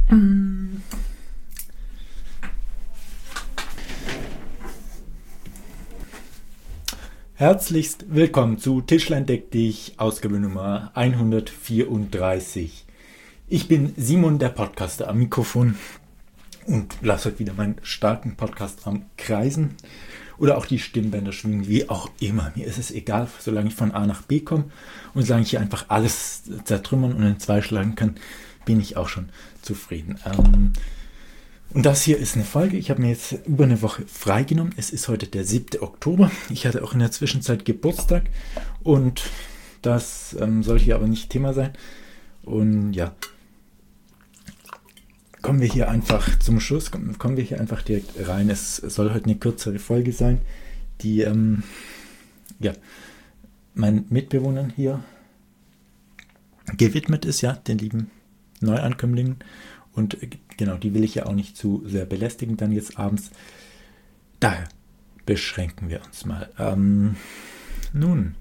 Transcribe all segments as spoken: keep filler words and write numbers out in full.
Herzlichst willkommen zu Tischlein deck dich, Ausgabe Nummer hundertvierunddreißig. Ich bin Simon, der Podcaster am Mikrofon und lasse heute wieder meinen starken Podcast am Kreisen oder auch die Stimmbänder schwingen, wie auch immer. Mir ist es egal, solange ich von A nach B komme und solange ich hier einfach alles zertrümmern und in zwei schlagen kann, bin ich auch schon zufrieden. Ähm, Und das hier ist eine Folge. Ich habe mir jetzt über eine Woche freigenommen. Es ist heute der siebte Oktober. Ich hatte auch in der Zwischenzeit Geburtstag und das ähm, soll hier aber nicht Thema sein. Und ja, kommen wir hier einfach zum Schluss. Kommen, kommen wir hier einfach direkt rein. Es soll heute eine kürzere Folge sein, die ähm, ja meinen Mitbewohnern hier gewidmet ist, ja, den lieben Neuankömmlingen. Und genau, die will ich ja auch nicht zu sehr belästigen, dann jetzt abends. Daher beschränken wir uns mal. Ähm, nun.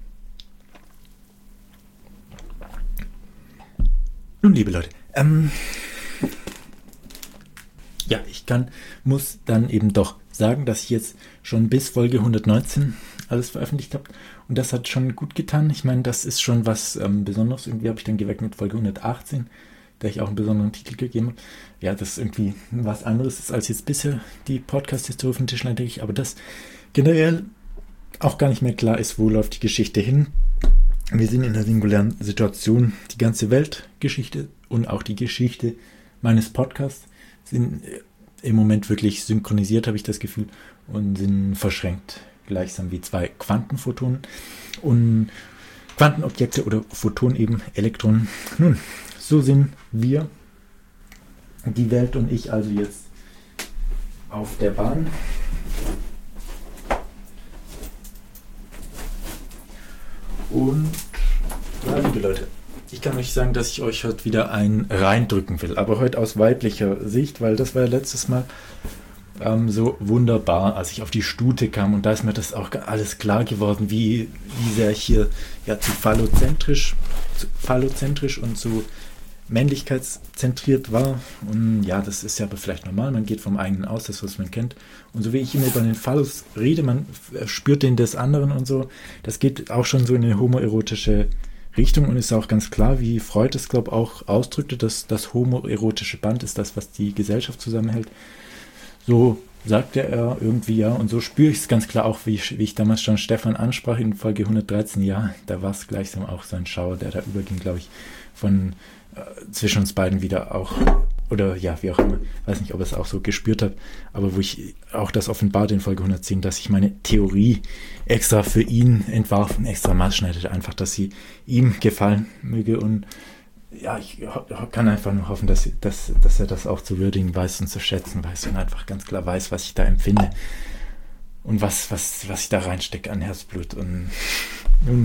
Nun, liebe Leute. Ähm, ja, ich kann, muss dann eben doch sagen, dass ich jetzt schon bis Folge hundertneunzehn alles veröffentlicht habe. Und das hat schon gut getan. Ich meine, das ist schon was ähm, Besonderes. Irgendwie habe ich dann geweckt mit Folge hundertachtzehn. Der ich auch einen besonderen Titel gegeben habe. Ja, das ist irgendwie was anderes ist als jetzt bisher die Podcast-Historie von Tischlein, denke ich. Aber das generell auch gar nicht mehr klar ist, wo läuft die Geschichte hin. Wir sind in einer singulären Situation. Die ganze Weltgeschichte und auch die Geschichte meines Podcasts sind im Moment wirklich synchronisiert, habe ich das Gefühl, und sind verschränkt. Gleichsam wie zwei Quantenphotonen und Quantenobjekte oder Photonen eben, Elektronen. Nun, so sind wir, die Welt und ich, also jetzt auf der Bahn. Und ja, liebe Leute, ich kann euch sagen, dass ich euch heute wieder einen reindrücken will, aber heute aus weiblicher Sicht, weil das war ja letztes Mal ähm, so wunderbar, als ich auf die Stute kam, und da ist mir das auch alles klar geworden, wie, wie sehr ich hier ja zu phallozentrisch, zu phallozentrisch und zu männlichkeitszentriert war. Und ja, das ist ja aber vielleicht normal, man geht vom eigenen aus, das was man kennt. Und so wie ich immer über den Phallus rede, man spürt den des anderen und so, das geht auch schon so in eine homoerotische Richtung und ist auch ganz klar, wie Freud es, glaube ich, auch ausdrückte, dass das homoerotische Band ist das, was die Gesellschaft zusammenhält. So sagte er irgendwie, ja, und so spüre ich es ganz klar auch, wie ich, wie ich damals schon Stefan ansprach in Folge hundertdreizehn, ja, da war es gleichsam auch so ein Schauer, der da überging, glaube ich, von zwischen uns beiden wieder auch, oder ja, wie auch immer, weiß nicht, ob er es auch so gespürt hat, aber wo ich auch das offenbart in Folge hundertzehn, dass ich meine Theorie extra für ihn entwarfen, extra maßschneidete, einfach, dass sie ihm gefallen möge, und ja, ich kann einfach nur hoffen, dass, dass, dass er das auch zu würdigen weiß und zu schätzen weiß und einfach ganz klar weiß, was ich da empfinde und was, was, was ich da reinstecke an Herzblut. Und nun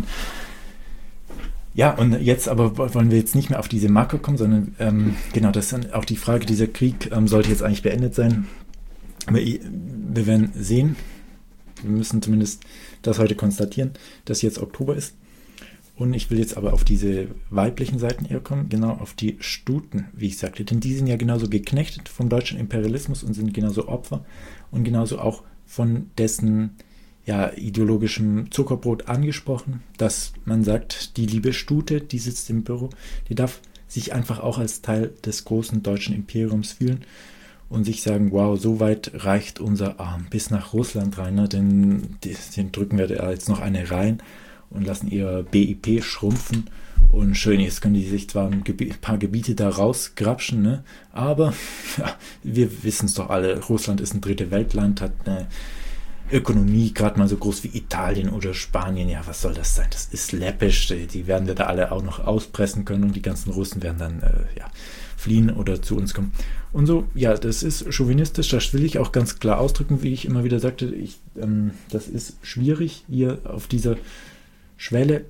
ja, und jetzt aber wollen wir jetzt nicht mehr auf diese Marke kommen, sondern ähm, genau, das ist dann auch die Frage, dieser Krieg ähm, sollte jetzt eigentlich beendet sein. Aber wir werden sehen, wir müssen zumindest das heute konstatieren, dass jetzt Oktober ist. Und ich will jetzt aber auf diese weiblichen Seiten eher kommen, genau auf die Stuten, wie ich sagte. Denn die sind ja genauso geknechtet vom deutschen Imperialismus und sind genauso Opfer und genauso auch von dessen ja, ideologischem Zuckerbrot angesprochen, dass man sagt, die liebe Stute, die sitzt im Büro, die darf sich einfach auch als Teil des großen deutschen Imperiums fühlen und sich sagen, wow, so weit reicht unser Arm bis nach Russland rein, ne? Denn den drücken wir da jetzt noch eine rein und lassen ihr B I P schrumpfen, und schön, jetzt können die sich zwar ein Gebi- paar Gebiete da rausgrapschen, ne? Aber ja, wir wissen es doch alle, Russland ist ein dritte Weltland, hat eine Ökonomie gerade mal so groß wie Italien oder Spanien. Ja, was soll das sein? Das ist läppisch. Die werden wir da alle auch noch auspressen können, und die ganzen Russen werden dann äh, ja, fliehen oder zu uns kommen. Und so, ja, das ist chauvinistisch. Das will ich auch ganz klar ausdrücken, wie ich immer wieder sagte. Ich, ähm, das ist schwierig, hier auf dieser Schwelle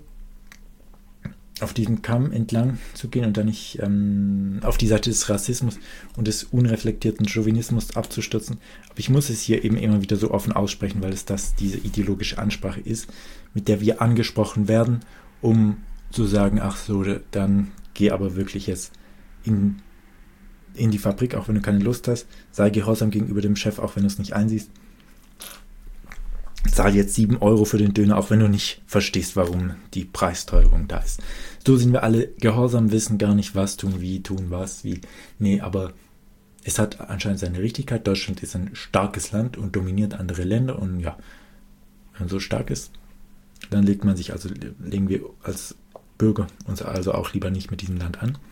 auf diesen Kamm entlang zu gehen und dann nicht ähm, auf die Seite des Rassismus und des unreflektierten Chauvinismus abzustürzen. Aber ich muss es hier eben immer wieder so offen aussprechen, weil es das diese ideologische Ansprache ist, mit der wir angesprochen werden, um zu sagen, ach so, dann geh aber wirklich jetzt in in die Fabrik, auch wenn du keine Lust hast. Sei gehorsam gegenüber dem Chef, auch wenn du es nicht einsiehst. Zahl jetzt sieben Euro für den Döner, auch wenn du nicht verstehst, warum die Preisteuerung da ist. So sind wir alle gehorsam, wissen gar nicht, was tun, wie tun, was, wie. Nee, aber es hat anscheinend seine Richtigkeit. Deutschland ist ein starkes Land und dominiert andere Länder. Und ja, wenn man so stark ist, dann legt man sich, also legen wir als Bürger uns also auch lieber nicht mit diesem Land an.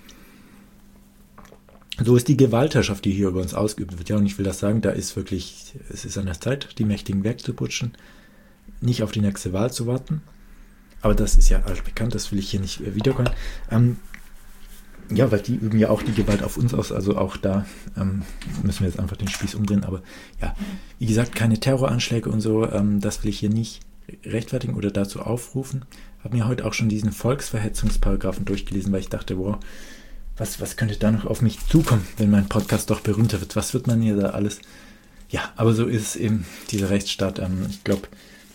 So ist die Gewaltherrschaft, die hier über uns ausgeübt wird. Ja, und ich will das sagen, da ist wirklich, es ist an der Zeit, die Mächtigen wegzuputschen, nicht auf die nächste Wahl zu warten. Aber das ist ja altbekannt, das will ich hier nicht wiederholen. Ähm, ja, weil die üben ja auch die Gewalt auf uns aus, also auch da ähm, müssen wir jetzt einfach den Spieß umdrehen. Aber ja, wie gesagt, keine Terroranschläge und so, ähm, das will ich hier nicht rechtfertigen oder dazu aufrufen. Habe mir heute auch schon diesen Volksverhetzungsparagraphen durchgelesen, weil ich dachte, wow, Was, was könnte da noch auf mich zukommen, wenn mein Podcast doch berühmter wird? Was wird man hier da alles? Ja, aber so ist es eben, dieser Rechtsstaat. Ähm, ich glaube,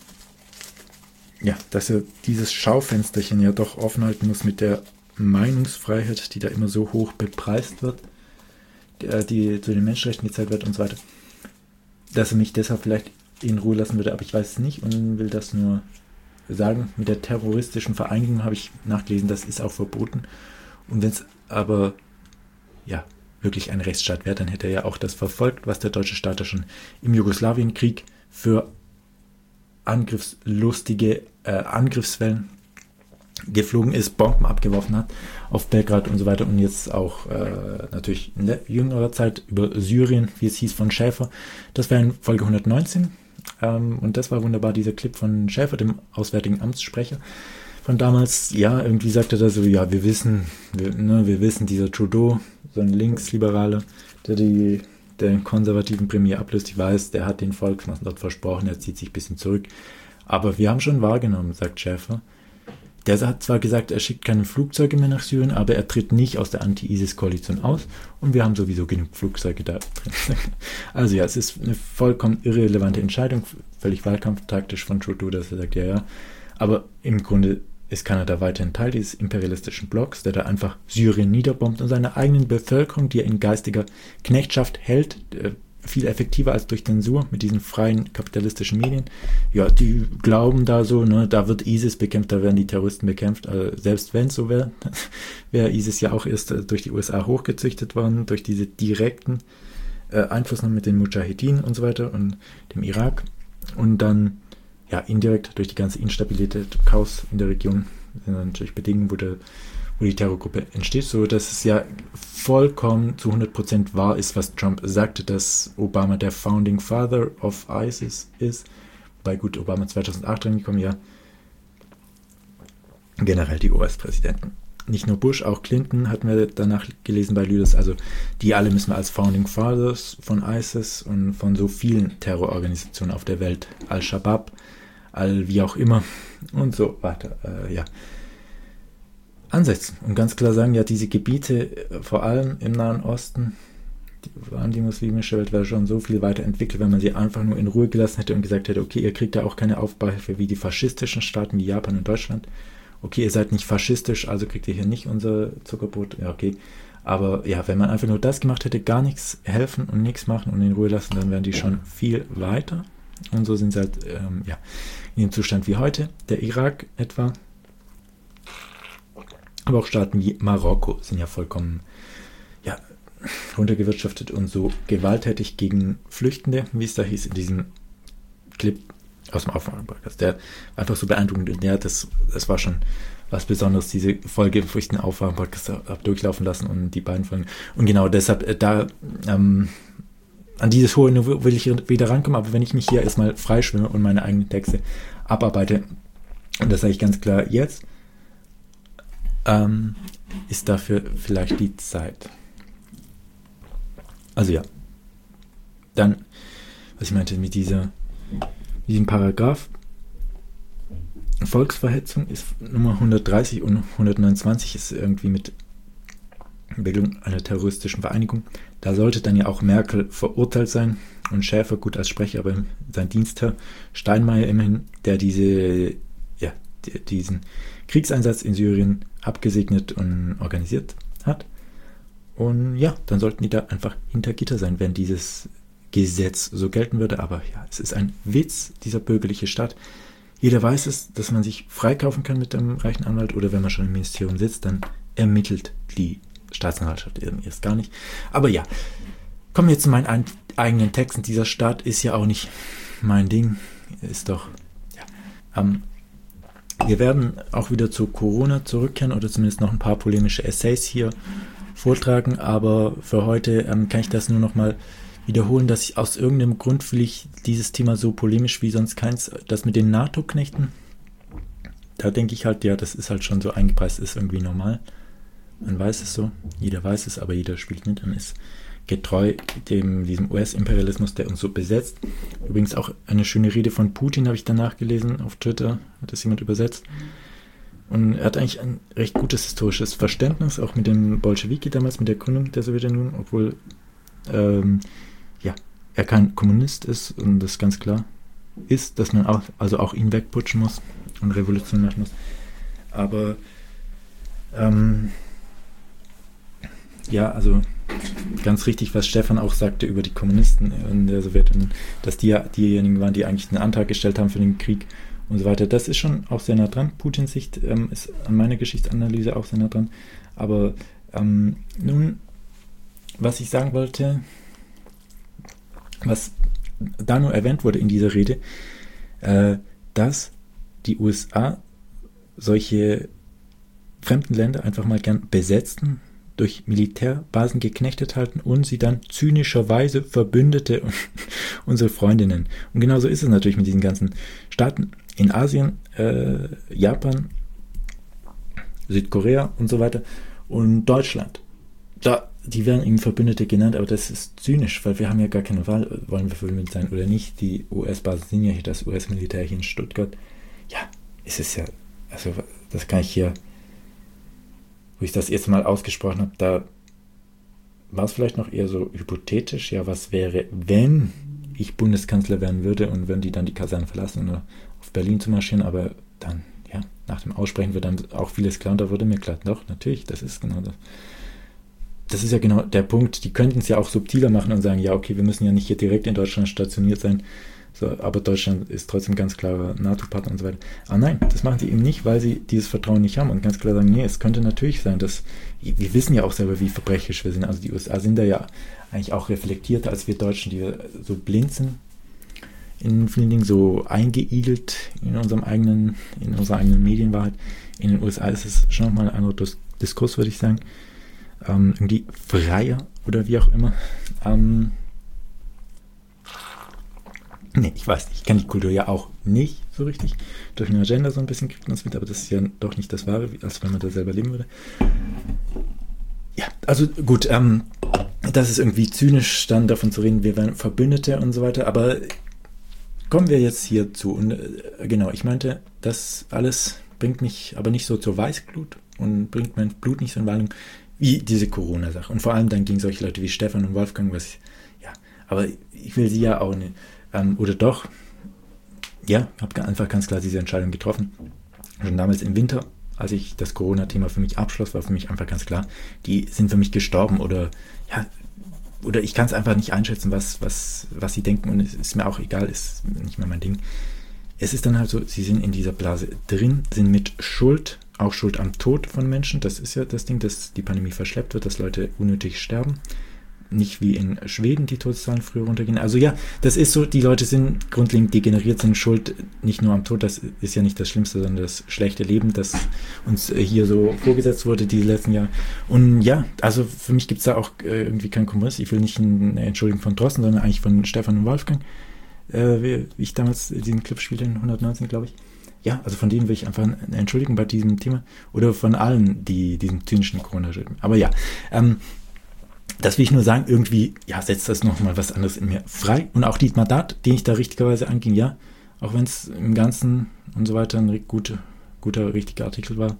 ja, dass er dieses Schaufensterchen ja doch offen halten muss mit der Meinungsfreiheit, die da immer so hoch bepreist wird, die, die zu den Menschenrechten gezählt wird und so weiter. Dass er mich deshalb vielleicht in Ruhe lassen würde, aber ich weiß es nicht und will das nur sagen. Mit der terroristischen Vereinigung habe ich nachgelesen, das ist auch verboten. Und wenn es aber ja wirklich ein Rechtsstaat wäre, dann hätte er ja auch das verfolgt, was der deutsche Staat ja schon im Jugoslawienkrieg für angriffslustige äh, Angriffswellen geflogen ist, Bomben abgeworfen hat auf Belgrad und so weiter und jetzt auch äh, natürlich in der jüngerer Zeit über Syrien, wie es hieß, von Schäfer. Das wäre in Folge hundertneunzehn ähm, und das war wunderbar, dieser Clip von Schäfer, dem Auswärtigen Amtssprecher. Von damals, ja, irgendwie sagte er so, ja, wir wissen, wir, ne, wir wissen, dieser Trudeau, so ein Linksliberaler, der die, den konservativen Premier ablöst, ich weiß, der hat den Volksmassen dort versprochen, er zieht sich ein bisschen zurück. Aber wir haben schon wahrgenommen, sagt Schäfer. Der hat zwar gesagt, er schickt keine Flugzeuge mehr nach Syrien, aber er tritt nicht aus der Anti-ISIS-Koalition aus und wir haben sowieso genug Flugzeuge da drin. Also ja, es ist eine vollkommen irrelevante Entscheidung, völlig wahlkampftaktisch von Trudeau, dass er sagt, ja, ja, aber im Grunde ist Kanada weiterhin Teil dieses imperialistischen Blocks, der da einfach Syrien niederbombt und seine eigenen Bevölkerung, die er in geistiger Knechtschaft hält, viel effektiver als durch Zensur mit diesen freien kapitalistischen Medien. Ja, die glauben da so, ne, da wird ISIS bekämpft, da werden die Terroristen bekämpft. Also selbst wenn es so wäre, wäre ISIS ja auch erst durch die U S A hochgezüchtet worden, durch diese direkten äh, Einflussnahmen mit den Mujahedin und so weiter und dem Irak. Und dann ja, indirekt durch die ganze Instabilität, Chaos in der Region, sind natürlich Bedingungen, wo, der, wo die Terrorgruppe entsteht, so dass es ja vollkommen zu hundert Prozent wahr ist, was Trump sagte, dass Obama der Founding Father of ISIS ist. Wobei gut, Obama zweitausendacht reingekommen, ja. Generell die U S-Präsidenten. Nicht nur Bush, auch Clinton hatten wir danach gelesen bei Lüders, also die alle müssen wir als Founding Fathers von ISIS und von so vielen Terrororganisationen auf der Welt, Al-Shabaab, Al wie auch immer und so weiter, äh, ja, ansetzen und ganz klar sagen, ja, diese Gebiete, äh, vor allem im Nahen Osten, die, waren die muslimische Welt wäre schon so viel weiterentwickelt, wenn man sie einfach nur in Ruhe gelassen hätte und gesagt hätte, okay, ihr kriegt da auch keine Aufbauhilfe wie die faschistischen Staaten wie Japan und Deutschland. Okay, ihr seid nicht faschistisch, also kriegt ihr hier nicht unser Zuckerbrot. Ja, okay. Aber ja, wenn man einfach nur das gemacht hätte, gar nichts helfen und nichts machen und in Ruhe lassen, dann wären die schon viel weiter. Und so sind sie halt ähm, ja, in dem Zustand wie heute. Der Irak etwa. Aber auch Staaten wie Marokko sind ja vollkommen ja, runtergewirtschaftet und so gewalttätig gegen Flüchtende, wie es da hieß in diesem Clip aus dem Aufwachen-Podcast. Der einfach so beeindruckend und ja, das, das war schon was Besonderes, diese Folge, wo ich den Aufwachen-Podcast habe durchlaufen lassen und die beiden Folgen. Und genau deshalb, äh, da ähm, an dieses hohe Niveau will ich wieder rankommen, aber wenn ich mich hier erstmal freischwimme und meine eigenen Texte abarbeite, und das sage ich ganz klar jetzt, ähm, ist dafür vielleicht die Zeit. Also ja. Dann, was ich meinte mit dieser diesem Paragraph, Volksverhetzung ist Nummer hundertdreißig und hundertneunundzwanzig ist irgendwie mit Bildung einer terroristischen Vereinigung. Da sollte dann ja auch Merkel verurteilt sein und Schäfer gut als Sprecher, aber sein Dienstherr Steinmeier immerhin, der diese, ja, die, diesen Kriegseinsatz in Syrien abgesegnet und organisiert hat. Und ja, dann sollten die da einfach hinter Gitter sein, wenn dieses Gesetz so gelten würde. Aber ja, es ist ein Witz, dieser bürgerliche Staat. Jeder weiß es, dass man sich freikaufen kann mit einem reichen Anwalt, oder wenn man schon im Ministerium sitzt, dann ermittelt die Staatsanwaltschaft erst gar nicht. Aber ja, kommen wir jetzt zu meinen ein- eigenen Texten. Dieser Staat ist ja auch nicht mein Ding. Ist doch, ja. Ähm, wir werden auch wieder zu Corona zurückkehren oder zumindest noch ein paar polemische Essays hier vortragen, aber für heute ähm, kann ich das nur noch mal wiederholen, dass ich aus irgendeinem Grund fühle ich dieses Thema so polemisch wie sonst keins, das mit den NATO-Knechten, da denke ich halt, ja, das ist halt schon so eingepreist, ist irgendwie normal. Man weiß es so, jeder weiß es, aber jeder spielt mit und ist getreu dem, diesem U S-Imperialismus, der uns so besetzt. Übrigens auch eine schöne Rede von Putin habe ich danach gelesen auf Twitter, hat das jemand übersetzt. Und er hat eigentlich ein recht gutes historisches Verständnis, auch mit den Bolschewiki damals, mit der Gründung der Sowjetunion, obwohl ähm, ja, er kein Kommunist ist und das ganz klar ist, dass man auch, also auch ihn wegputschen muss und Revolution machen muss. Aber ähm, ja, also ganz richtig, was Stefan auch sagte über die Kommunisten in der Sowjetunion, dass die ja diejenigen waren, die eigentlich einen Antrag gestellt haben für den Krieg und so weiter. Das ist schon auch sehr nah dran. Putins Sicht ähm, ist an meiner Geschichtsanalyse auch sehr nah dran. Aber ähm, nun, was ich sagen wollte, was da nur erwähnt wurde in dieser Rede, äh, dass die U S A solche fremden Länder einfach mal gern besetzten, durch Militärbasen geknechtet halten und sie dann zynischerweise Verbündete und unsere Freundinnen. Und genauso ist es natürlich mit diesen ganzen Staaten in Asien, äh, Japan, Südkorea und so weiter und Deutschland. Da, die werden eben Verbündete genannt, aber das ist zynisch, weil wir haben ja gar keine Wahl, wollen wir verbündet sein oder nicht. Die U S-Basen sind ja hier, das U S-Militär hier in Stuttgart. Ja, es ist ja, also das kann ich hier, wo ich das erste Mal ausgesprochen habe, da war es vielleicht noch eher so hypothetisch, ja, was wäre, wenn ich Bundeskanzler werden würde und wenn die dann die Kaserne verlassen oder auf Berlin zu marschieren, aber dann, ja, nach dem Aussprechen wird dann auch vieles klar und da wurde mir klar, doch, natürlich, das ist genau das. Das ist ja genau der Punkt, die könnten es ja auch subtiler machen und sagen, ja, okay, wir müssen ja nicht hier direkt in Deutschland stationiert sein, so, aber Deutschland ist trotzdem ganz klarer NATO-Partner und so weiter. Aber nein, das machen sie eben nicht, weil sie dieses Vertrauen nicht haben und ganz klar sagen, nee, es könnte natürlich sein, dass, wir wissen ja auch selber, wie verbrecherisch wir sind, also die U S A sind da ja eigentlich auch reflektierter als wir Deutschen, die so blind sind, in vielen Dingen so eingeigelt in unserem eigenen, in unserer eigenen Medienwahrheit. In den U S A ist es schon nochmal ein anderer Dis- Diskurs, würde ich sagen, ähm, irgendwie freier oder wie auch immer. Ähm, Nee, ich weiß nicht. Ich kenne die Kultur ja auch nicht so richtig. Durch eine Agenda so ein bisschen kriegt man es mit, aber das ist ja doch nicht das Wahre, als wenn man da selber leben würde. Ja, also gut, ähm, das ist irgendwie zynisch, dann davon zu reden, wir wären Verbündete und so weiter, aber kommen wir jetzt hierzu. Und äh, genau, ich meinte, das alles bringt mich aber nicht so zur Weißglut und bringt mein Blut nicht so in Wallung wie diese Corona-Sache. Und vor allem dann gegen solche Leute wie Stefan und Wolfgang, was, ja, aber ich will sie ja auch nicht. Ähm, oder doch, ja, habe einfach ganz klar diese Entscheidung getroffen. Schon damals im Winter, als ich das Corona-Thema für mich abschloss, war für mich einfach ganz klar, die sind für mich gestorben oder ja, oder ich kann es einfach nicht einschätzen, was, was, was sie denken und es ist mir auch egal, ist nicht mehr mein Ding. Es ist dann halt so, sie sind in dieser Blase drin, sind mit Schuld, auch Schuld am Tod von Menschen, das ist ja das Ding, dass die Pandemie verschleppt wird, dass Leute unnötig sterben. Nicht wie in Schweden die Todeszahlen früher runtergehen. Also ja, das ist so, die Leute sind grundlegend degeneriert, sind schuld nicht nur am Tod, das ist ja nicht das Schlimmste, sondern das schlechte Leben, das uns hier so vorgesetzt wurde die letzten Jahre. Und ja, also für mich gibt es da auch irgendwie keinen Kompromiss. Ich will nicht eine Entschuldigung von Drosten, sondern eigentlich von Stefan und Wolfgang, äh, wie ich damals diesen Clip spielte in hundertneunzehn, glaube ich. Ja, also von denen will ich einfach eine Entschuldigung bei diesem Thema oder von allen, die diesen zynischen Corona schreiben. Aber ja, ähm, das will ich nur sagen, irgendwie, ja, setzt das nochmal was anderes in mir frei. Und auch die Mandat, den ich da richtigerweise anging, ja, auch wenn es im Ganzen und so weiter ein guter, guter, richtiger Artikel war,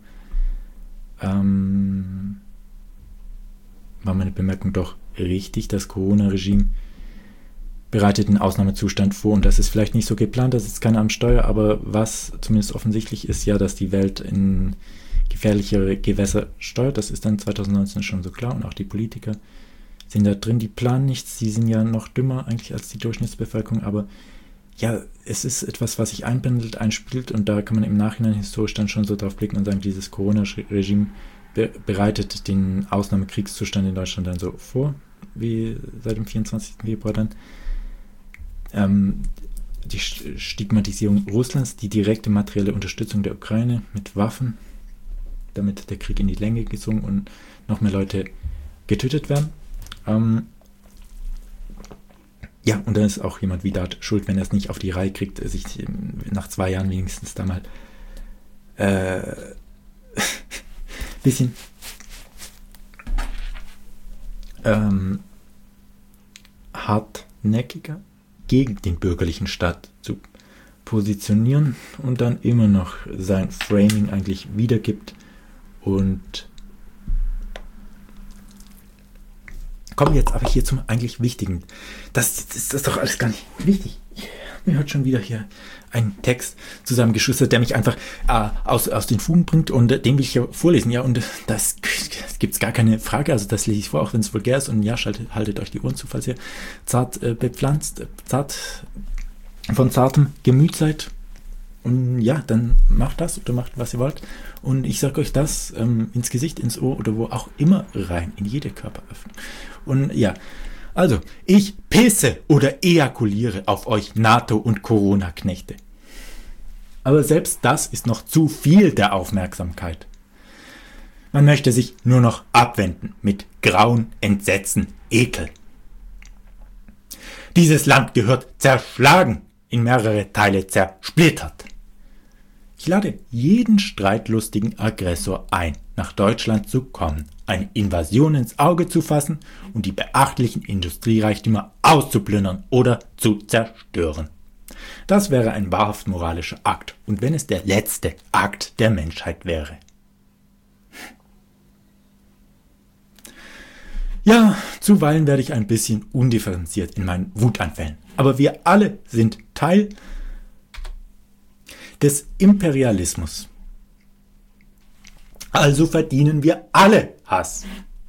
ähm, war meine Bemerkung doch richtig. Das Corona-Regime bereitet einen Ausnahmezustand vor und das ist vielleicht nicht so geplant, das ist keiner am Steuer, aber was zumindest offensichtlich ist, ja, dass die Welt in gefährlichere Gewässer steuert. Das ist dann zwanzig neunzehn schon so klar und auch die Politiker sind da drin, die planen nichts, die sind ja noch dümmer eigentlich als die Durchschnittsbevölkerung, aber ja, es ist etwas, was sich einpendelt, einspielt und da kann man im Nachhinein historisch dann schon so drauf blicken und sagen, dieses Corona-Regime be- bereitet den Ausnahmekriegszustand in Deutschland dann so vor, wie seit dem vierundzwanzigsten Februar dann. Ähm, die Stigmatisierung Russlands, die direkte materielle Unterstützung der Ukraine mit Waffen, damit der Krieg in die Länge gezogen und noch mehr Leute getötet werden. Ähm, ja, und dann ist auch jemand wie Dart schuld, wenn er es nicht auf die Reihe kriegt, sich nach zwei Jahren wenigstens da mal äh, bisschen ähm, hartnäckiger gegen den bürgerlichen Staat zu positionieren und dann immer noch sein Framing eigentlich wiedergibt. Und kommen wir jetzt aber hier zum eigentlich Wichtigen. Das, das, das ist doch alles gar nicht wichtig. Mir hat schon wieder hier einen Text zusammengeschustert, der mich einfach äh, aus, aus den Fugen bringt und äh, den will ich ja vorlesen. Ja, und äh, das, das gibt es gar keine Frage. Also das lese ich vor, auch wenn es vulgär ist. Und ja, schaltet, haltet euch die Ohren zu, falls ihr zart äh, bepflanzt, zart von zartem Gemüt seid. Und ja, dann macht das oder macht, was ihr wollt. Und ich sage euch das ähm, ins Gesicht, ins Ohr oder wo auch immer rein, in jede Körperöffnung. Und ja, also, ich pisse oder ejakuliere auf euch NATO- und Corona-Knechte. Aber selbst das ist noch zu viel der Aufmerksamkeit. Man möchte sich nur noch abwenden mit Grauen, Entsetzen, Ekel. Dieses Land gehört zerschlagen, in mehrere Teile zersplittert. Ich lade jeden streitlustigen Aggressor ein, nach Deutschland zu kommen, eine Invasion ins Auge zu fassen und die beachtlichen Industriereichtümer auszuplündern oder zu zerstören. Das wäre ein wahrhaft moralischer Akt, und wenn es der letzte Akt der Menschheit wäre. Ja, zuweilen werde ich ein bisschen undifferenziert in meinen Wutanfällen, aber wir alle sind Teil des Imperialismus. Also verdienen wir alle Hass.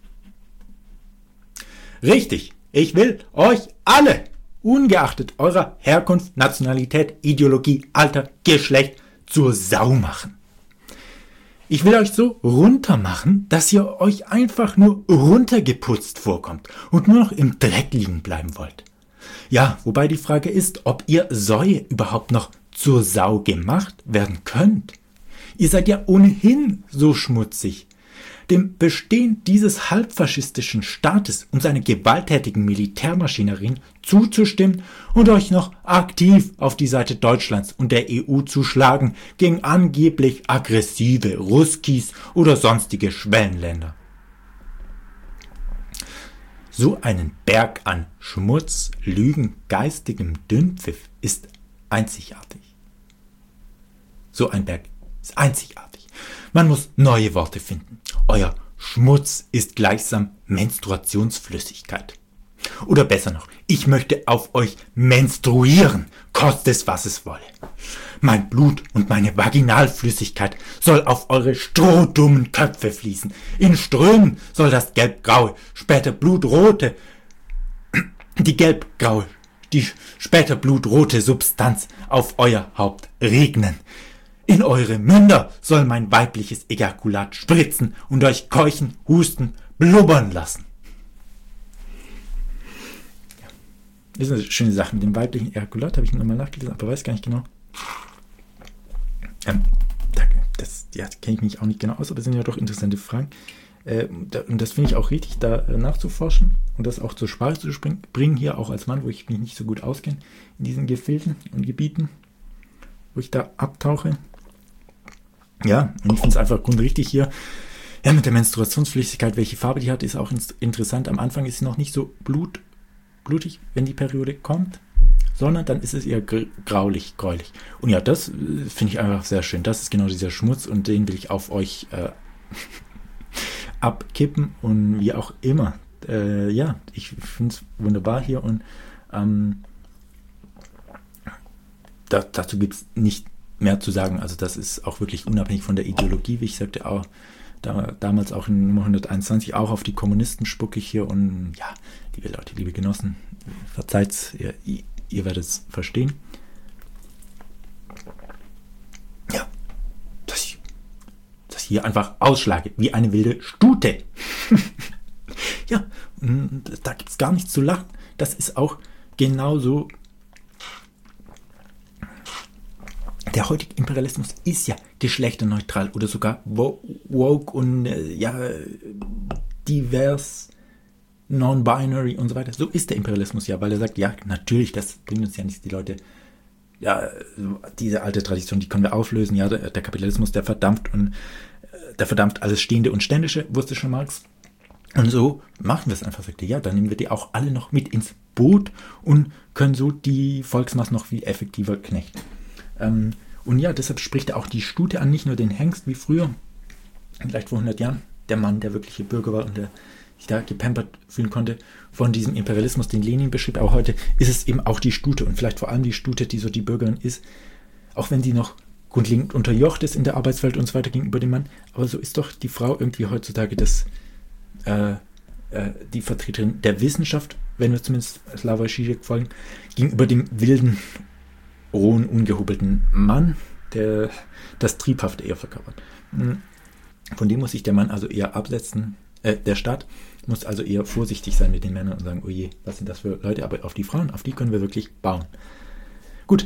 Richtig, ich will euch alle, ungeachtet eurer Herkunft, Nationalität, Ideologie, Alter, Geschlecht, zur Sau machen. Ich will euch so runter machen, dass ihr euch einfach nur runtergeputzt vorkommt und nur noch im Dreck liegen bleiben wollt. Ja, wobei die Frage ist, ob ihr Säue überhaupt noch zur Sau gemacht werden könnt. Ihr seid ja ohnehin so schmutzig. Dem Bestehen dieses halbfaschistischen Staates und seiner gewalttätigen Militärmaschinerien zuzustimmen und euch noch aktiv auf die Seite Deutschlands und der E U zu schlagen gegen angeblich aggressive Ruskis oder sonstige Schwellenländer. So einen Berg an Schmutz, Lügen, geistigem Dünnpfiff ist einzigartig. So ein Berg ist einzigartig. Man muss neue Worte finden. Euer Schmutz ist gleichsam Menstruationsflüssigkeit. Oder besser noch, ich möchte auf euch menstruieren, koste es, was es wolle. Mein Blut und meine Vaginalflüssigkeit soll auf eure strohdummen Köpfe fließen. In Strömen soll das gelbgraue, später blutrote, die gelbgraue, die später blutrote Substanz auf euer Haupt regnen. In eure Münder soll mein weibliches Ejakulat spritzen und euch keuchen, husten, blubbern lassen. Ja. Das ist eine schöne Sache. Mit dem weiblichen Ejakulat habe ich nochmal nachgelesen, aber weiß gar nicht genau. Ähm, das ja, kenne ich mich auch nicht genau aus, aber das sind ja doch interessante Fragen. Äh, da, und das finde ich auch richtig, da äh, nachzuforschen und das auch zur Sprache zu springen, bringen, hier auch als Mann, wo ich mich nicht so gut auskenne, in diesen Gefilden und Gebieten, wo ich da abtauche. Ja, und ich finde es einfach grundrichtig hier. Ja, mit der Menstruationsflüssigkeit, welche Farbe die hat, ist auch interessant. Am Anfang ist sie noch nicht so blut, blutig, wenn die Periode kommt, sondern dann ist es eher graulich, gräulich. Und ja, das äh, finde ich einfach sehr schön. Das ist genau dieser Schmutz und den will ich auf euch äh, abkippen und wie auch immer. Äh, ja, ich finde es wunderbar hier und ähm, da, dazu gibt es nicht mehr zu sagen. Also das ist auch wirklich unabhängig von der Ideologie, wie ich sagte, auch da, damals auch in Nummer hunderteinundzwanzig, auch auf die Kommunisten spucke ich hier und ja, liebe Leute, liebe Genossen, verzeiht's, ihr, ihr werdet es verstehen. Ja, dass ich das hier einfach ausschlage, wie eine wilde Stute. Ja, da gibt es gar nichts zu lachen. Das ist auch genauso. Der heutige Imperialismus ist ja geschlechterneutral oder sogar woke und äh, ja, divers, non-binary und so weiter. So ist der Imperialismus ja, weil er sagt, ja, natürlich, das bringt uns ja nicht die Leute, ja, diese alte Tradition, die können wir auflösen, ja, der, der Kapitalismus, der verdampft und äh, der verdampft alles Stehende und Ständische, wusste schon Marx. Und so machen wir es einfach, sagte, ja, dann nehmen wir die auch alle noch mit ins Boot und können so die Volksmasse noch viel effektiver knechten. Ähm, und ja, deshalb spricht er auch die Stute an, nicht nur den Hengst wie früher, vielleicht vor hundert Jahren, der Mann, der wirkliche Bürger war und der sich da gepampert fühlen konnte von diesem Imperialismus, den Lenin beschrieb, aber heute ist es eben auch die Stute und vielleicht vor allem die Stute, die so die Bürgerin ist, auch wenn sie noch grundlegend unterjocht ist in der Arbeitswelt und so weiter gegenüber dem Mann, aber so ist doch die Frau irgendwie heutzutage das, äh, äh, die Vertreterin der Wissenschaft, wenn wir zumindest Slavoj Žižek folgen, gegenüber dem wilden, rohen, ungehobelten Mann, der das Triebhafte eher verkörpert. Von dem muss sich der Mann also eher absetzen, äh, der Staat muss also eher vorsichtig sein mit den Männern und sagen, oh je, was sind das für Leute, aber auf die Frauen, auf die können wir wirklich bauen. Gut.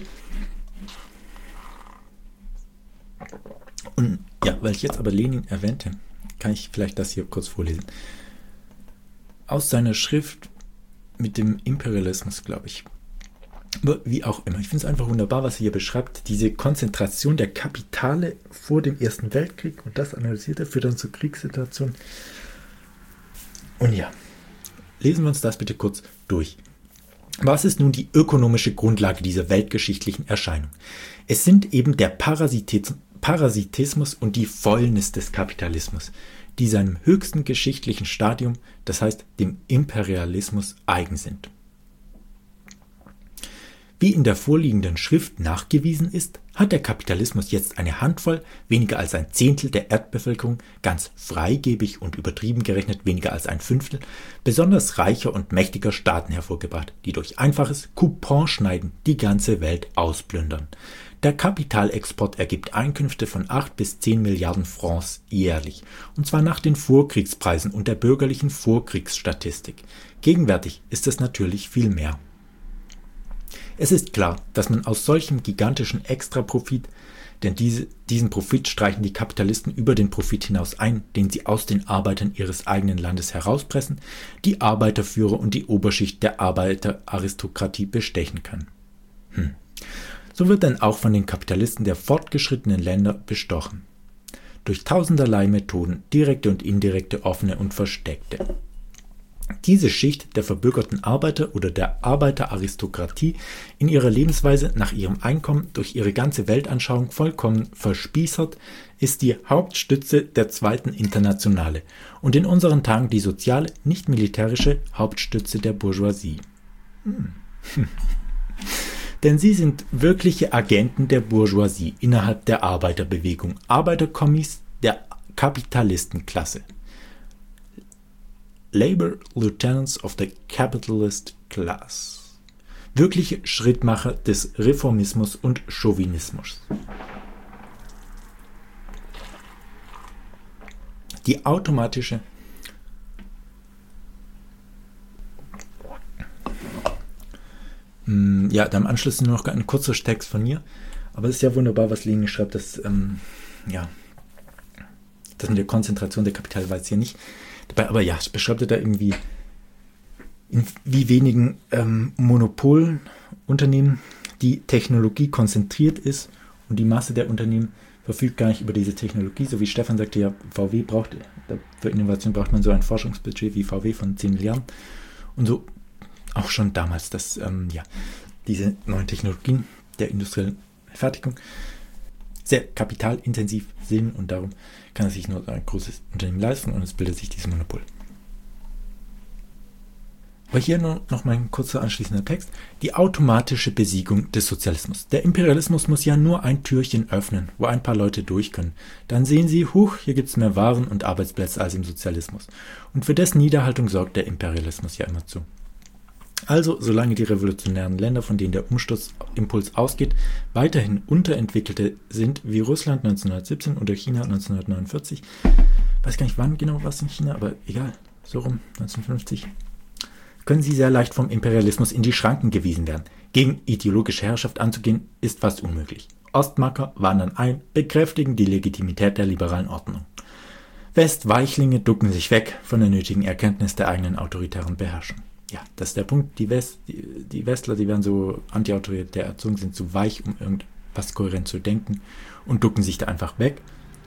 Und ja, weil ich jetzt aber Lenin erwähnte, kann ich vielleicht das hier kurz vorlesen. Aus seiner Schrift mit dem Imperialismus, glaube ich. Wie auch immer. Ich finde es einfach wunderbar, was er hier beschreibt. Diese Konzentration der Kapitale vor dem Ersten Weltkrieg und das analysiert er, führt dann zur Kriegssituation. Und ja, lesen wir uns das bitte kurz durch. Was ist nun die ökonomische Grundlage dieser weltgeschichtlichen Erscheinung? Es sind eben der Parasitis- Parasitismus und die Fäulnis des Kapitalismus, die seinem höchsten geschichtlichen Stadium, das heißt dem Imperialismus, eigen sind. Wie in der vorliegenden Schrift nachgewiesen ist, hat der Kapitalismus jetzt eine Handvoll, weniger als ein Zehntel der Erdbevölkerung, ganz freigebig und übertrieben gerechnet weniger als ein Fünftel, besonders reicher und mächtiger Staaten hervorgebracht, die durch einfaches Couponschneiden die ganze Welt ausplündern. Der Kapitalexport ergibt Einkünfte von acht bis zehn Milliarden Francs jährlich, und zwar nach den Vorkriegspreisen und der bürgerlichen Vorkriegsstatistik. Gegenwärtig ist es natürlich viel mehr. Es ist klar, dass man aus solchem gigantischen Extraprofit, denn diese, diesen Profit streichen die Kapitalisten über den Profit hinaus ein, den sie aus den Arbeitern ihres eigenen Landes herauspressen, die Arbeiterführer und die Oberschicht der Arbeiteraristokratie bestechen kann. Hm. So wird dann auch von den Kapitalisten der fortgeschrittenen Länder bestochen. Durch tausenderlei Methoden, direkte und indirekte, offene und versteckte. Diese Schicht der verbürgerten Arbeiter oder der Arbeiteraristokratie in ihrer Lebensweise nach ihrem Einkommen durch ihre ganze Weltanschauung vollkommen verspießert, ist die Hauptstütze der Zweiten Internationale und in unseren Tagen die soziale, nicht militärische Hauptstütze der Bourgeoisie. Hm. Denn sie sind wirkliche Agenten der Bourgeoisie innerhalb der Arbeiterbewegung, Arbeiterkommis der Kapitalistenklasse. Labor Lieutenants of the Capitalist Class. Wirkliche Schrittmacher des Reformismus und Chauvinismus. Die automatische Ja, dann im Anschluss nur noch ein kurzer Text von mir. Aber es ist ja wunderbar, was Lenin schreibt, dass, ähm, ja, das mit der Konzentration der Kapital war jetzt hier nicht dabei, aber ja, es beschreibt er da irgendwie, in wie wenigen ähm, Monopolunternehmen die Technologie konzentriert ist und die Masse der Unternehmen verfügt gar nicht über diese Technologie, so wie Stefan sagte, ja, V W braucht, für Innovation braucht man so ein Forschungsbudget wie V W von zehn Milliarden und so auch schon damals, dass ähm, ja, diese neuen Technologien der industriellen Fertigung sehr kapitalintensiv sind und darum kann es sich nur ein großes Unternehmen leisten und es bildet sich dieses Monopol. Aber hier nur noch mal ein kurzer anschließender Text. Die automatische Besiegung des Sozialismus. Der Imperialismus muss ja nur ein Türchen öffnen, wo ein paar Leute durch können. Dann sehen sie, huch, hier gibt es mehr Waren und Arbeitsplätze als im Sozialismus. Und für dessen Niederhaltung sorgt der Imperialismus ja immer zu. Also, solange die revolutionären Länder, von denen der Umsturzimpuls ausgeht, weiterhin unterentwickelte sind, wie Russland neunzehnhundertsiebzehn oder China neunzehnhundertneunundvierzig, weiß gar nicht wann genau was in China, aber egal, so rum, neunzehnhundertfünfzig, können sie sehr leicht vom Imperialismus in die Schranken gewiesen werden. Gegen ideologische Herrschaft anzugehen, ist fast unmöglich. Ostmarker wandern ein, bekräftigen die Legitimität der liberalen Ordnung. Westweichlinge ducken sich weg von der nötigen Erkenntnis der eigenen autoritären Beherrschung. Ja, das ist der Punkt. Die, West, die, die Westler, die werden so antiautoritär erzogen, sind zu weich, um irgendwas kohärent zu denken und ducken sich da einfach weg.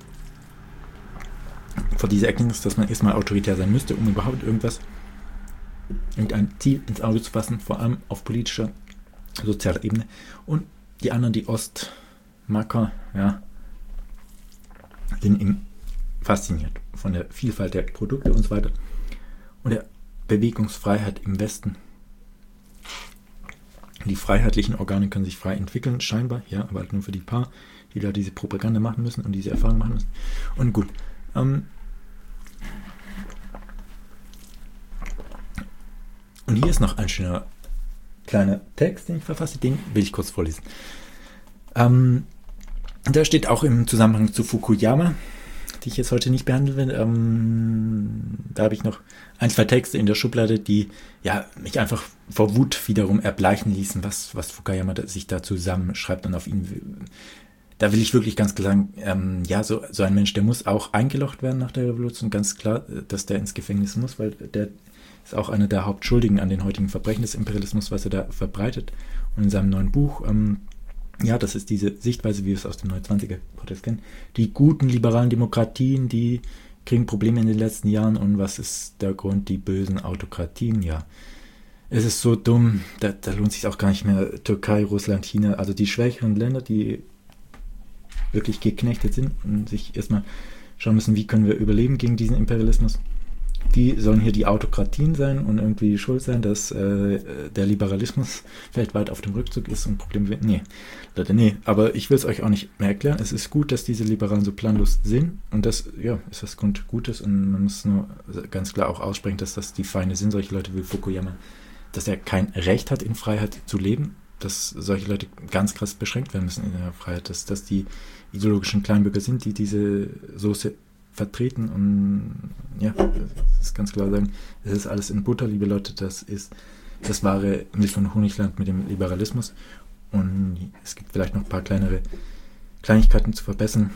Vor dieser Erkenntnis, dass man erstmal autoritär sein müsste, um überhaupt irgendwas, irgendein Ziel ins Auge zu fassen, vor allem auf politischer, sozialer Ebene. Und die anderen, die Ostmarker, ja, sind eben fasziniert von der Vielfalt der Produkte und so weiter. Und der Bewegungsfreiheit im Westen. Die freiheitlichen Organe können sich frei entwickeln, scheinbar, ja, aber halt nur für die paar, die da diese Propaganda machen müssen und diese Erfahrung machen müssen. Und gut. Ähm, und hier ist noch ein schöner kleiner Text, den ich verfasse, den will ich kurz vorlesen. Ähm, da steht auch im Zusammenhang zu Fukuyama, die ich jetzt heute nicht behandeln will. Ähm, da habe ich noch ein, zwei Texte in der Schublade, die ja mich einfach vor Wut wiederum erbleichen ließen, was, was Fukuyama sich da zusammenschreibt und auf ihn. Da will ich wirklich ganz klar sagen, ähm, ja, so, so ein Mensch, der muss auch eingelocht werden nach der Revolution, ganz klar, dass der ins Gefängnis muss, weil der ist auch einer der Hauptschuldigen an den heutigen Verbrechen des Imperialismus, was er da verbreitet. Und in seinem neuen Buch, ähm, ja, das ist diese Sichtweise, wie wir es aus dem neunundzwanziger-Protest kennen. Die guten liberalen Demokratien, die kriegen Probleme in den letzten Jahren. Und was ist der Grund? Die bösen Autokratien, ja. Es ist so dumm, da, da lohnt sich auch gar nicht mehr. Türkei, Russland, China, also die schwächeren Länder, die wirklich geknechtet sind und sich erstmal schauen müssen, wie können wir überleben gegen diesen Imperialismus. Die sollen hier die Autokratien sein und irgendwie schuld sein, dass äh, der Liberalismus weltweit auf dem Rückzug ist und Probleme wird. Nee, Leute, nee. Aber ich will es euch auch nicht mehr erklären. Es ist gut, dass diese Liberalen so planlos sind und das, ja, ist was Gutes und man muss nur ganz klar auch aussprechen, dass das die Feinde sind, solche Leute wie Fukuyama, dass er kein Recht hat, in Freiheit zu leben, dass solche Leute ganz krass beschränkt werden müssen in der Freiheit, dass das die ideologischen Kleinbürger sind, die diese Soße vertreten und ja, das ist ganz klar sagen, das ist alles in Butter, liebe Leute, das ist das wahre Milch- und Honigland mit dem Liberalismus und es gibt vielleicht noch ein paar kleinere Kleinigkeiten zu verbessern,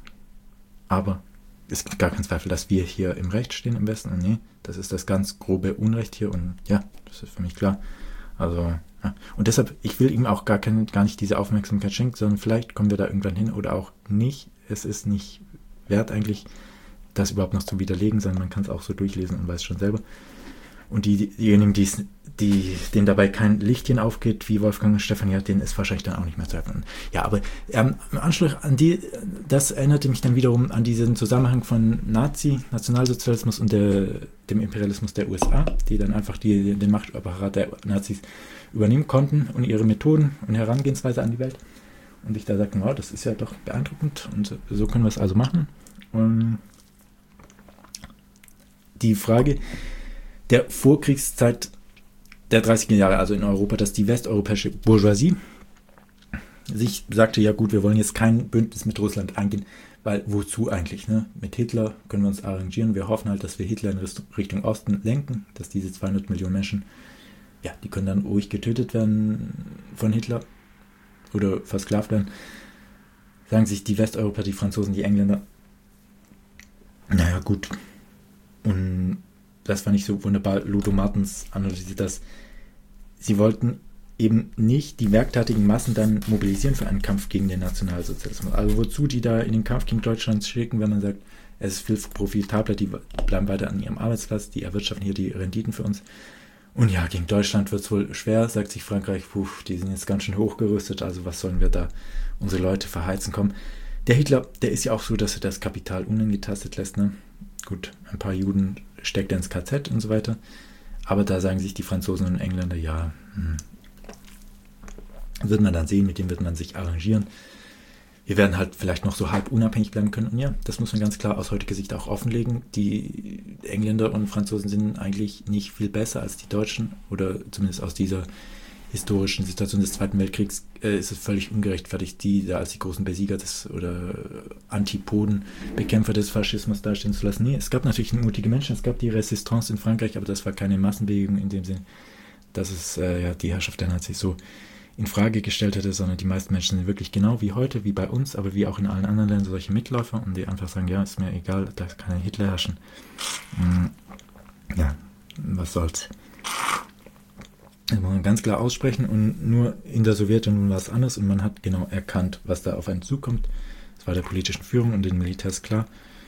aber es gibt gar keinen Zweifel, dass wir hier im Recht stehen im Westen und nee, das ist das ganz grobe Unrecht hier und ja, das ist für mich klar, also ja. Und deshalb, ich will ihm auch gar, keine, gar nicht diese Aufmerksamkeit schenken, sondern vielleicht kommen wir da irgendwann hin oder auch nicht, es ist nicht wert eigentlich, das überhaupt noch zu widerlegen, sondern man kann es auch so durchlesen und weiß schon selber. Und die, diejenigen, die, die, denen dabei kein Lichtchen aufgeht, wie Wolfgang und Stefan, ja, denen ist wahrscheinlich dann auch nicht mehr zu helfen. Ja, aber ähm, im Anschluss an die, das erinnerte mich dann wiederum an diesen Zusammenhang von Nazi, Nationalsozialismus und der, dem Imperialismus der U S A, die dann einfach die, den Machtapparat der Nazis übernehmen konnten und ihre Methoden und Herangehensweise an die Welt. Und ich da sagte, wow, das ist ja doch beeindruckend und so können wir es also machen. Und die Frage der Vorkriegszeit der dreißiger Jahre, also in Europa, dass die westeuropäische Bourgeoisie sich sagte, ja gut, wir wollen jetzt kein Bündnis mit Russland eingehen, weil wozu eigentlich? Ne? Mit Hitler können wir uns arrangieren. Wir hoffen halt, dass wir Hitler in Richtung Osten lenken, dass diese zweihundert Millionen Menschen, ja, die können dann ruhig getötet werden von Hitler oder versklavt werden. Sagen sich die Westeuropäer, die Franzosen, die Engländer, naja gut. Und das fand ich so wunderbar. Ludo Martens analysiert das. Sie wollten eben nicht die werktätigen Massen dann mobilisieren für einen Kampf gegen den Nationalsozialismus. Also wozu die da in den Kampf gegen Deutschland schicken, wenn man sagt, es ist viel profitabler, die bleiben weiter an ihrem Arbeitsplatz, die erwirtschaften hier die Renditen für uns. Und ja, gegen Deutschland wird es wohl schwer, sagt sich Frankreich, puh, die sind jetzt ganz schön hochgerüstet, also was sollen wir da unsere Leute verheizen kommen. Der Hitler, der ist ja auch so, dass er das Kapital unangetastet lässt, ne? Gut, ein paar Juden steckt er ins K Z und so weiter. Aber da sagen sich die Franzosen und Engländer, ja, hm, wird man dann sehen, mit dem wird man sich arrangieren. Wir werden halt vielleicht noch so halb unabhängig bleiben können. Und ja, das muss man ganz klar aus heutiger Sicht auch offenlegen. Die Engländer und Franzosen sind eigentlich nicht viel besser als die Deutschen. Oder zumindest aus dieser historischen Situation des Zweiten Weltkriegs äh, ist es völlig ungerechtfertigt, die da als die großen Besieger des oder Antipoden-Bekämpfer des Faschismus dastehen zu lassen. Nee, es gab natürlich mutige Menschen, es gab die Resistance in Frankreich, aber das war keine Massenbewegung in dem Sinn, dass es äh, ja die Herrschaft der Nazis so in Frage gestellt hätte, sondern die meisten Menschen sind wirklich genau wie heute, wie bei uns, aber wie auch in allen anderen Ländern solche Mitläufer und die einfach sagen, ja, ist mir egal, da kann ein Hitler herrschen. Ja, was soll's. Das muss man ganz klar aussprechen und nur in der Sowjetunion war es anders und man hat genau erkannt, was da auf einen zukommt. Es war der politischen Führung und den Militärs klar,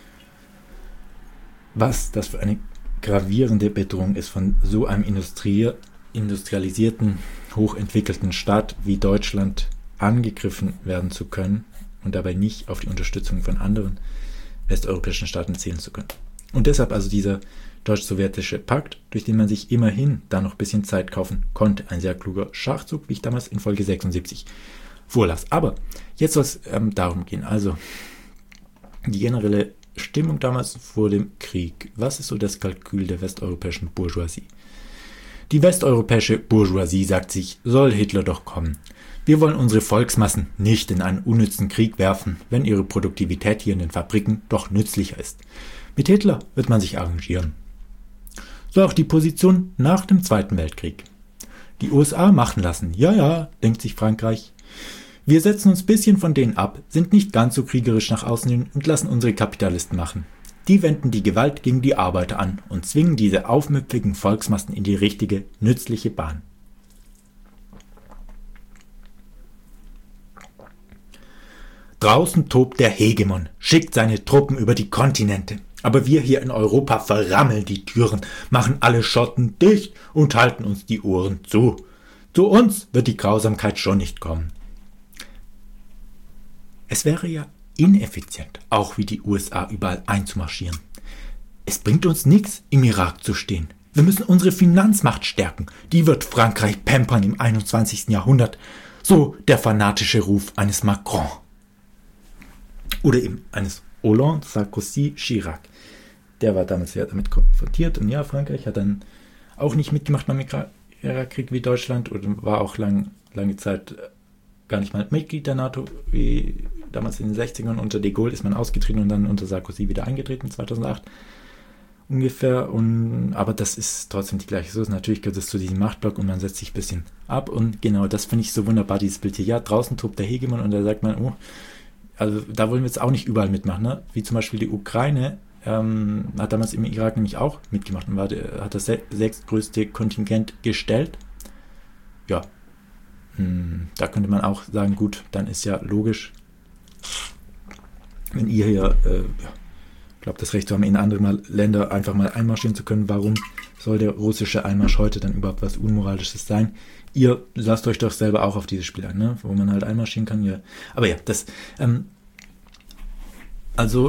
was das für eine gravierende Bedrohung ist von so einem Industrie, industrialisierten, hochentwickelten Staat wie Deutschland angegriffen werden zu können und dabei nicht auf die Unterstützung von anderen westeuropäischen Staaten zählen zu können. Und deshalb also dieser deutsch-sowjetische Pakt, durch den man sich immerhin da noch ein bisschen Zeit kaufen konnte. Ein sehr kluger Schachzug, wie ich damals in Folge sechsundsiebzig vorlas. Aber jetzt soll es ähm, darum gehen. Also die generelle Stimmung damals vor dem Krieg. Was ist so das Kalkül der westeuropäischen Bourgeoisie? Die westeuropäische Bourgeoisie sagt sich, soll Hitler doch kommen. Wir wollen unsere Volksmassen nicht in einen unnützen Krieg werfen, wenn ihre Produktivität hier in den Fabriken doch nützlicher ist. Mit Hitler wird man sich arrangieren. So auch die Position nach dem Zweiten Weltkrieg. Die U S A machen lassen. Ja, ja, denkt sich Frankreich. Wir setzen uns ein bisschen von denen ab, sind nicht ganz so kriegerisch nach außen hin und lassen unsere Kapitalisten machen. Die wenden die Gewalt gegen die Arbeiter an und zwingen diese aufmüpfigen Volksmassen in die richtige, nützliche Bahn. Draußen tobt der Hegemon, schickt seine Truppen über die Kontinente. Aber wir hier in Europa verrammeln die Türen, machen alle Schotten dicht und halten uns die Ohren zu. Zu uns wird die Grausamkeit schon nicht kommen. Es wäre ja ineffizient, auch wie die U S A überall einzumarschieren. Es bringt uns nichts, im Irak zu stehen. Wir müssen unsere Finanzmacht stärken. Die wird Frankreich pampern im einundzwanzigsten Jahrhundert. So der fanatische Ruf eines Macron. Oder eben eines Hollande, Sarkozy, Chirac. Der war damals ja damit konfrontiert. Und ja, Frankreich hat dann auch nicht mitgemacht beim Irakkrieg wie Deutschland und war auch lang, lange Zeit gar nicht mal Mitglied der NATO, wie damals in den sechzigern. Unter de Gaulle ist man ausgetreten und dann unter Sarkozy wieder eingetreten, zweitausendacht ungefähr. Und, aber das ist trotzdem die gleiche Soße. Natürlich gehört es zu diesem Machtblock und man setzt sich ein bisschen ab. Und genau, das finde ich so wunderbar, dieses Bild hier. Ja, draußen tobt der Hegemon und da sagt man, oh, also da wollen wir jetzt auch nicht überall mitmachen, ne? Wie zum Beispiel die Ukraine ähm, hat damals im Irak nämlich auch mitgemacht und war, hat das sechstgrößte Kontingent gestellt. Ja, hm, da könnte man auch sagen, gut, dann ist ja logisch, wenn ihr hier äh, glaubt, das Recht zu haben, in andere mal Länder einfach mal einmarschieren zu können, warum soll der russische Einmarsch heute dann überhaupt was Unmoralisches sein? Ihr lasst euch doch selber auch auf dieses Spiel ein, ne? Wo man halt einmarschieren kann. Ja. Aber ja, das, ähm, also,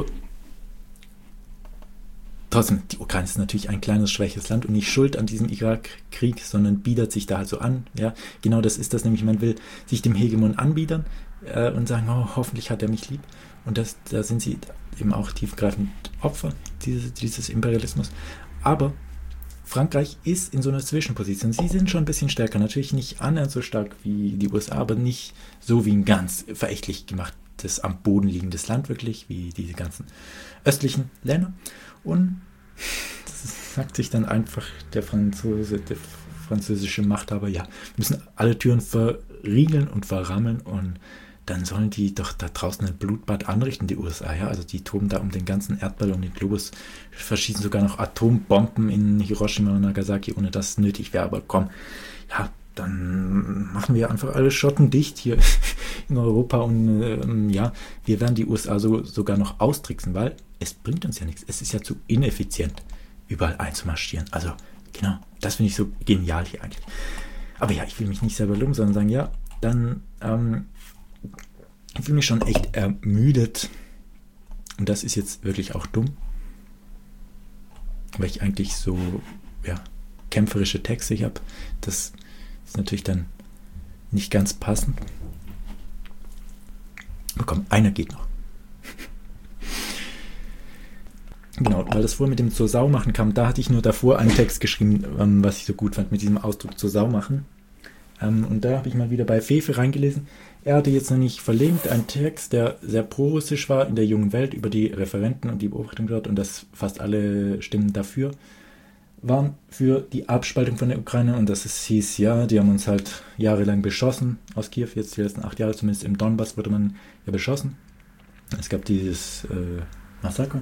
trotzdem, die Ukraine ist natürlich ein kleines, schwäches Land und nicht schuld an diesem Irakkrieg, sondern bietet sich da halt so an. Ja, genau das ist das, nämlich man will sich dem Hegemon anbiedern äh, und sagen, oh, hoffentlich hat er mich lieb. Und das, da sind sie eben auch tiefgreifend Opfer dieses, dieses Imperialismus. Aber Frankreich ist in so einer Zwischenposition. Sie sind schon ein bisschen stärker, natürlich nicht annähernd so stark wie die U S A, aber nicht so wie ein ganz verächtlich gemachtes, am Boden liegendes Land wirklich, wie diese ganzen östlichen Länder. Und das sagt sich dann einfach der Franzose, der französische Machthaber, ja, wir müssen alle Türen verriegeln und verrammeln und dann sollen die doch da draußen ein Blutbad anrichten, die U S A, ja, also die toben da um den ganzen Erdball und den Globus, verschießen sogar noch Atombomben in Hiroshima und Nagasaki, ohne dass es nötig wäre, aber komm, ja, dann machen wir einfach alle Schotten dicht hier in Europa und ähm, ja, wir werden die U S A so, sogar noch austricksen, weil es bringt uns ja nichts, es ist ja zu ineffizient, überall einzumarschieren, also genau, das finde ich so genial hier eigentlich. Aber ja, ich will mich nicht selber loben, sondern sagen, ja, dann ähm, ich fühle mich schon echt ermüdet und das ist jetzt wirklich auch dumm, weil ich eigentlich so, ja, kämpferische Texte ich habe. Das ist natürlich dann nicht ganz passend. Oh, komm, einer geht noch. Genau, weil das vorher mit dem zur Sau machen kam, da hatte ich nur davor einen Text geschrieben, ähm, was ich so gut fand, mit diesem Ausdruck zur Sau machen. Ähm, und da habe ich mal wieder bei Fefe reingelesen. Er hatte jetzt noch nicht verlinkt einen Text, der sehr pro-russisch war in der jungen Welt über die Referenten und die Beobachtung dort und dass fast alle Stimmen dafür waren für die Abspaltung von der Ukraine und dass es hieß, ja, die haben uns halt jahrelang beschossen aus Kiew, jetzt die letzten acht Jahre, zumindest im Donbass wurde man ja beschossen. Es gab dieses äh, Massaker.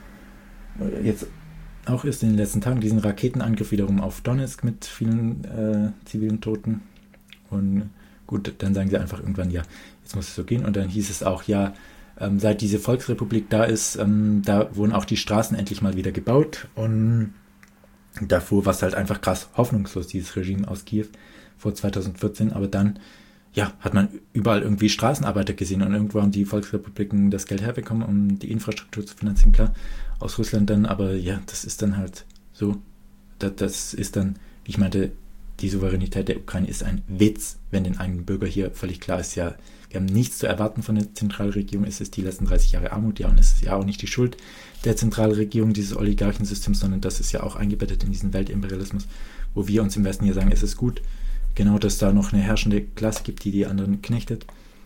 Jetzt auch erst in den letzten Tagen diesen Raketenangriff wiederum auf Donetsk mit vielen äh, zivilen Toten. Und gut, dann sagen sie einfach irgendwann, ja, jetzt muss es so gehen. Und dann hieß es auch, ja, ähm, seit diese Volksrepublik da ist, ähm, da wurden auch die Straßen endlich mal wieder gebaut. Und davor war es halt einfach krass hoffnungslos, dieses Regime aus Kiew vor zweitausendvierzehn. Aber dann, ja, hat man überall irgendwie Straßenarbeiter gesehen und irgendwo haben die Volksrepubliken das Geld herbekommen, um die Infrastruktur zu finanzieren, klar, aus Russland dann, aber ja, das ist dann halt so, das, das ist dann, wie ich meinte, die Souveränität der Ukraine ist ein Witz, wenn den eigenen Bürger hier völlig klar ist, ja, wir haben nichts zu erwarten von der Zentralregierung, es ist die letzten dreißig Jahre Armut, ja, und es ist ja auch nicht die Schuld der Zentralregierung dieses Oligarchensystems, sondern das ist ja auch eingebettet in diesen Weltimperialismus, wo wir uns im Westen hier sagen, es ist gut, genau, dass da noch eine herrschende Klasse gibt, die die anderen knechtet.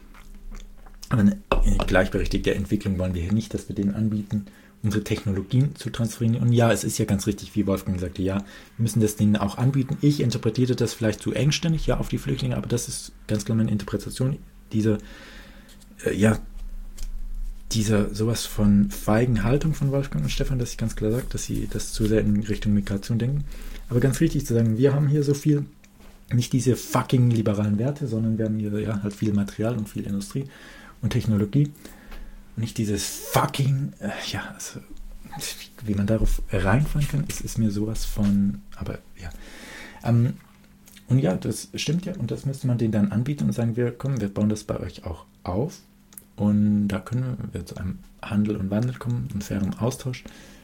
Aber eine gleichberechtigte Entwicklung wollen wir hier nicht, dass wir denen anbieten, unsere Technologien zu transferieren. Und ja, es ist ja ganz richtig, wie Wolfgang sagte, ja, wir müssen das denen auch anbieten. Ich interpretierte das vielleicht zu engständig, ja, auf die Flüchtlinge, aber das ist ganz klar meine Interpretation dieser, äh, ja, dieser sowas von feigen Haltung von Wolfgang und Stefan, dass ich ganz klar sage, dass sie das zu sehr in Richtung Migration denken. Aber ganz richtig zu sagen, wir haben hier so viel, nicht diese fucking liberalen Werte, sondern wir haben hier ja halt viel Material und viel Industrie und Technologie. Und nicht dieses fucking, äh, ja, also, wie man darauf reinfallen kann, es ist mir sowas von, aber ja. Ähm, und ja, das stimmt ja und das müsste man denen dann anbieten und sagen, wir kommen, wir bauen das bei euch auch auf und da können wir zu einem Handel und Wandel kommen, einen fairen Austausch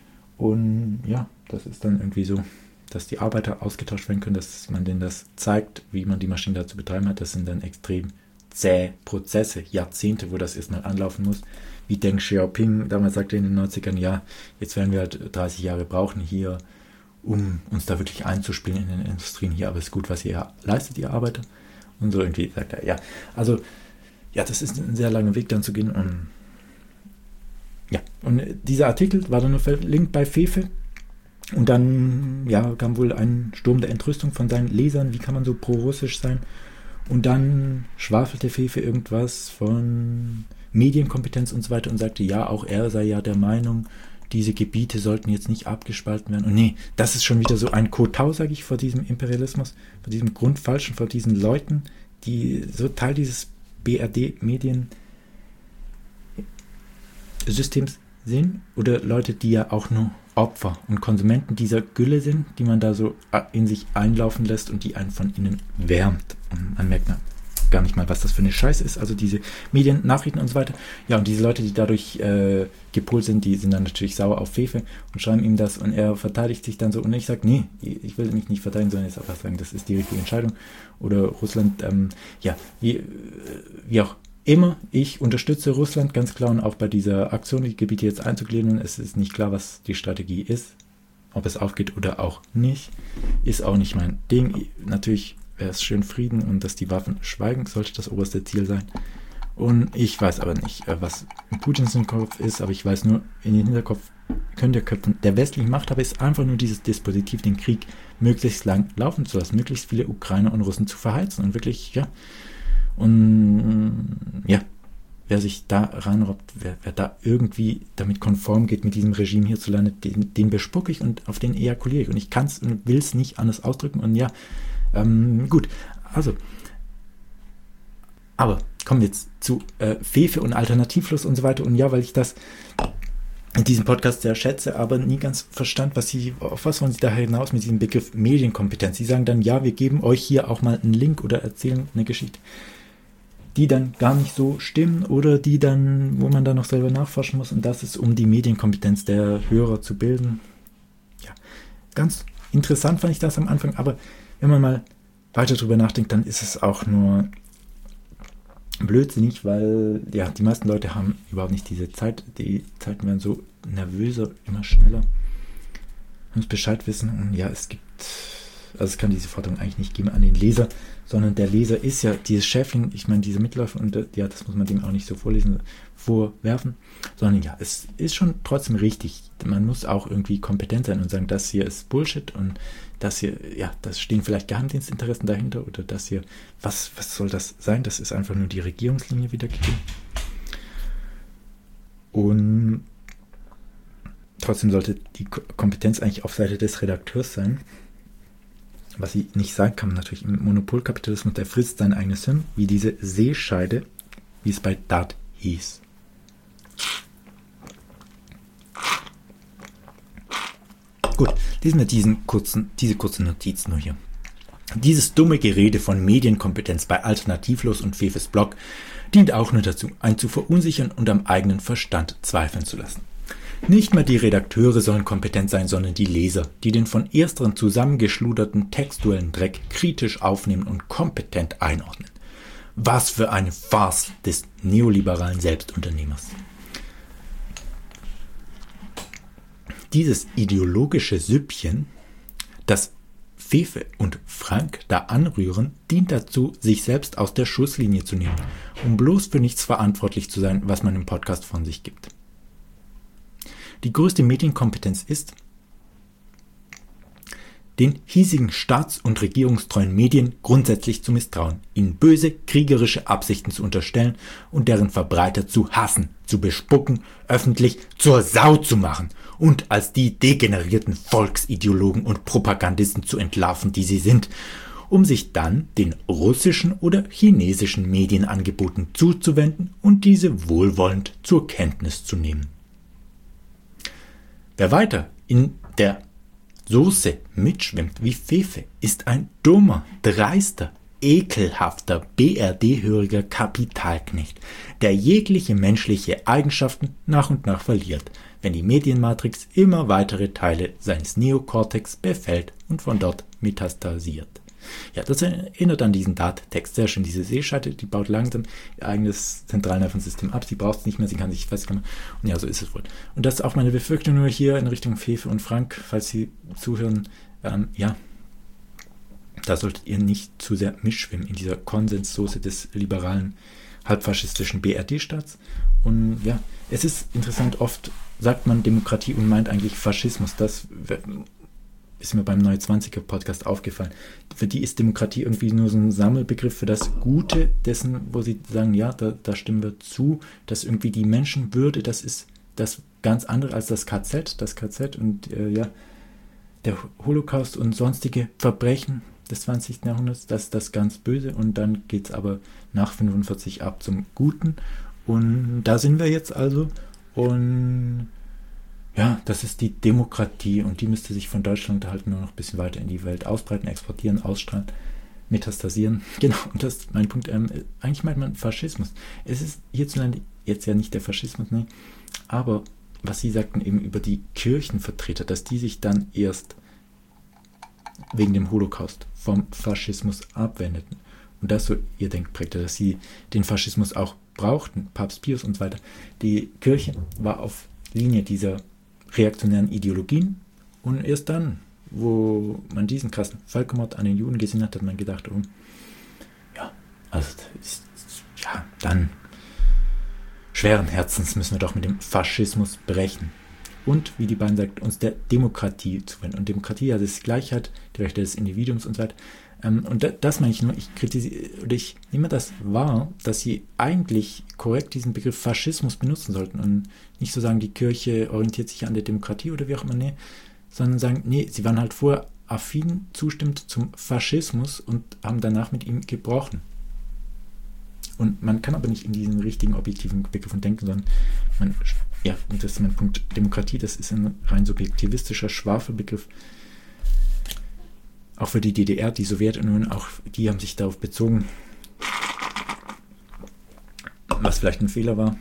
und ja, das ist dann irgendwie so, dass die Arbeiter ausgetauscht werden können, dass man denen das zeigt, wie man die Maschine da zu betreiben hat. Das sind dann extrem zähe Prozesse, Jahrzehnte, wo das erstmal anlaufen muss. Wie Deng Xiaoping damals sagte in den neunzigern, ja, jetzt werden wir halt dreißig Jahre brauchen hier, um uns da wirklich einzuspielen in den Industrien hier, aber es ist gut, was ihr leistet, ihr Arbeiter. Und so irgendwie sagt er, ja, also, ja, das ist ein sehr langer Weg dann zu gehen. Und, ja, und dieser Artikel war dann nur verlinkt bei Fefe. Und dann ja, kam wohl ein Sturm der Entrüstung von seinen Lesern, wie kann man so pro-russisch sein? Und dann schwafelte Fefe irgendwas von Medienkompetenz und so weiter und sagte, ja, auch er sei ja der Meinung, diese Gebiete sollten jetzt nicht abgespalten werden. Und nee, das ist schon wieder so ein Kotau, sage ich, vor diesem Imperialismus, vor diesem Grundfalschen, vor diesen Leuten, die so Teil dieses B R D-Mediensystems sind oder Leute, die ja auch nur Opfer und Konsumenten dieser Gülle sind, die man da so in sich einlaufen lässt und die einen von innen wärmt. Und man merkt gar nicht mal, was das für eine Scheiße ist. Also diese Medien, Nachrichten und so weiter. Ja, und diese Leute, die dadurch äh, gepolt sind, die sind dann natürlich sauer auf Fefe und schreiben ihm das und er verteidigt sich dann so. Und ich sage, nee, ich will mich nicht verteidigen, sondern jetzt einfach sagen, das ist die richtige Entscheidung. Oder Russland, ähm, ja, wie, wie auch immer, ich unterstütze Russland ganz klar und auch bei dieser Aktion, die Gebiete jetzt einzugliedern. Es ist nicht klar, was die Strategie ist, ob es aufgeht oder auch nicht. Ist auch nicht mein Ding. Natürlich wäre es schön Frieden und dass die Waffen schweigen, sollte das oberste Ziel sein. Und ich weiß aber nicht, was in Putins Kopf ist, aber ich weiß nur, in den Hinterkopf können der Köpfen der westlichen Machthaber ist einfach nur dieses Dispositiv, den Krieg möglichst lang laufen zu lassen, möglichst viele Ukrainer und Russen zu verheizen und wirklich, ja, und ja, wer sich da reinrobbt, wer, wer da irgendwie damit konform geht mit diesem Regime hierzulande, den, den bespucke ich und auf den ejakuliere ich. Und ich kann es und will es nicht anders ausdrücken. Und ja, ähm, gut, also, aber kommen wir jetzt zu äh, Fefe und Alternativlos und so weiter. Und ja, weil ich das in diesem Podcast sehr schätze, aber nie ganz verstand, was sie, auf was wollen sie da hinaus mit diesem Begriff Medienkompetenz. Sie sagen dann, ja, wir geben euch hier auch mal einen Link oder erzählen eine Geschichte, die dann gar nicht so stimmen oder die dann, wo man dann noch selber nachforschen muss und das ist, um die Medienkompetenz der Hörer zu bilden. Ja, ganz interessant fand ich das am Anfang, aber wenn man mal weiter drüber nachdenkt, dann ist es auch nur blödsinnig, weil ja, die meisten Leute haben überhaupt nicht diese Zeit. Die Zeiten werden so nervöser, immer schneller. Man muss Bescheid wissen und ja, es gibt, also es kann diese Forderung eigentlich nicht geben an den Leser, sondern der Leser ist ja dieses Schäfchen, ich meine diese Mitläufer und ja, das muss man dem auch nicht so vorlesen, vorwerfen, sondern ja, es ist schon trotzdem richtig. Man muss auch irgendwie kompetent sein und sagen, das hier ist Bullshit und das hier, ja, das stehen vielleicht Geheimdienstinteressen dahinter oder das hier, was, was soll das sein? Das ist einfach nur die Regierungslinie wiedergegeben. Und trotzdem sollte die Kompetenz eigentlich auf Seite des Redakteurs sein. Was sie nicht sagen kann, natürlich im Monopolkapitalismus, der frisst sein eigenes Hirn, wie diese Seescheide, wie es bei Dart hieß. Gut, lesen wir diesen kurzen, diese kurze Notiz nur hier. Dieses dumme Gerede von Medienkompetenz bei Alternativlos und Fefes Blog dient auch nur dazu, einen zu verunsichern und am eigenen Verstand zweifeln zu lassen. Nicht mehr die Redakteure sollen kompetent sein, sondern die Leser, die den von ersteren zusammengeschluderten textuellen Dreck kritisch aufnehmen und kompetent einordnen. Was für eine Farce des neoliberalen Selbstunternehmers. Dieses ideologische Süppchen, das Fefe und Frank da anrühren, dient dazu, sich selbst aus der Schusslinie zu nehmen, um bloß für nichts verantwortlich zu sein, was man im Podcast von sich gibt. Die größte Medienkompetenz ist, den hiesigen staats- und regierungstreuen Medien grundsätzlich zu misstrauen, ihnen böse, kriegerische Absichten zu unterstellen und deren Verbreiter zu hassen, zu bespucken, öffentlich zur Sau zu machen und als die degenerierten Volksideologen und Propagandisten zu entlarven, die sie sind, um sich dann den russischen oder chinesischen Medienangeboten zuzuwenden und diese wohlwollend zur Kenntnis zu nehmen. Wer weiter in der Soße mitschwimmt wie Fefe, ist ein dummer, dreister, ekelhafter, B R D-höriger Kapitalknecht, der jegliche menschliche Eigenschaften nach und nach verliert, wenn die Medienmatrix immer weitere Teile seines Neokortex befällt und von dort metastasiert. Ja, das erinnert an diesen Dart-Text sehr schön. Diese Seescheide, die baut langsam ihr eigenes Zentralnervensystem ab. Sie braucht es nicht mehr, sie kann sich festklammern. Und ja, so ist es wohl. Und das ist auch meine Befürchtung nur hier in Richtung Fefe und Frank, falls Sie zuhören. Ähm, ja, da solltet ihr nicht zu sehr mitschwimmen in dieser Konsenssoße des liberalen, halbfaschistischen B R D-Staats. Und ja, es ist interessant, oft sagt man Demokratie und meint eigentlich Faschismus. Das ist mir beim Neue Zwanziger Podcast aufgefallen. Für die ist Demokratie irgendwie nur so ein Sammelbegriff für das Gute dessen, wo sie sagen, ja, da, da stimmen wir zu, dass irgendwie die Menschenwürde, das ist das ganz andere als das K Z, das K Z und äh, ja, der Holocaust und sonstige Verbrechen des zwanzigsten Jahrhunderts, das ist das ganz Böse und dann geht es aber nach fünfundvierzig ab zum Guten und da sind wir jetzt also und ja, das ist die Demokratie und die müsste sich von Deutschland halt nur noch ein bisschen weiter in die Welt ausbreiten, exportieren, ausstrahlen, metastasieren. Genau, und das ist mein Punkt. Ähm, eigentlich meint man Faschismus. Es ist hierzulande jetzt ja nicht der Faschismus, ne? Aber was Sie sagten eben über die Kirchenvertreter, dass die sich dann erst wegen dem Holocaust vom Faschismus abwendeten. Und das so ihr Denkprägte, dass sie den Faschismus auch brauchten, Papst Pius und so weiter. Die Kirche war auf Linie dieser reaktionären Ideologien und erst dann, wo man diesen krassen Völkermord an den Juden gesehen hat, hat man gedacht, oh, ja, also ist, ja, dann schweren Herzens müssen wir doch mit dem Faschismus brechen. Und, wie die beiden sagt, uns der Demokratie zuwenden. Und Demokratie, ja, das ist Gleichheit, die Rechte des Individuums und so weiter. Und das meine ich nur, ich kritisiere, oder ich nehme das wahr, dass sie eigentlich korrekt diesen Begriff Faschismus benutzen sollten und nicht so sagen, die Kirche orientiert sich an der Demokratie oder wie auch immer, nee, sondern sagen, nee, sie waren halt vorher affin, zustimmt zum Faschismus und haben danach mit ihm gebrochen. Und man kann aber nicht in diesen richtigen objektiven Begriffen denken, sondern man, ja, und das ist mein Punkt, Demokratie, das ist ein rein subjektivistischer Schwafelbegriff. Auch für die D D R, die Sowjetunion, auch die haben sich darauf bezogen, was vielleicht ein Fehler war,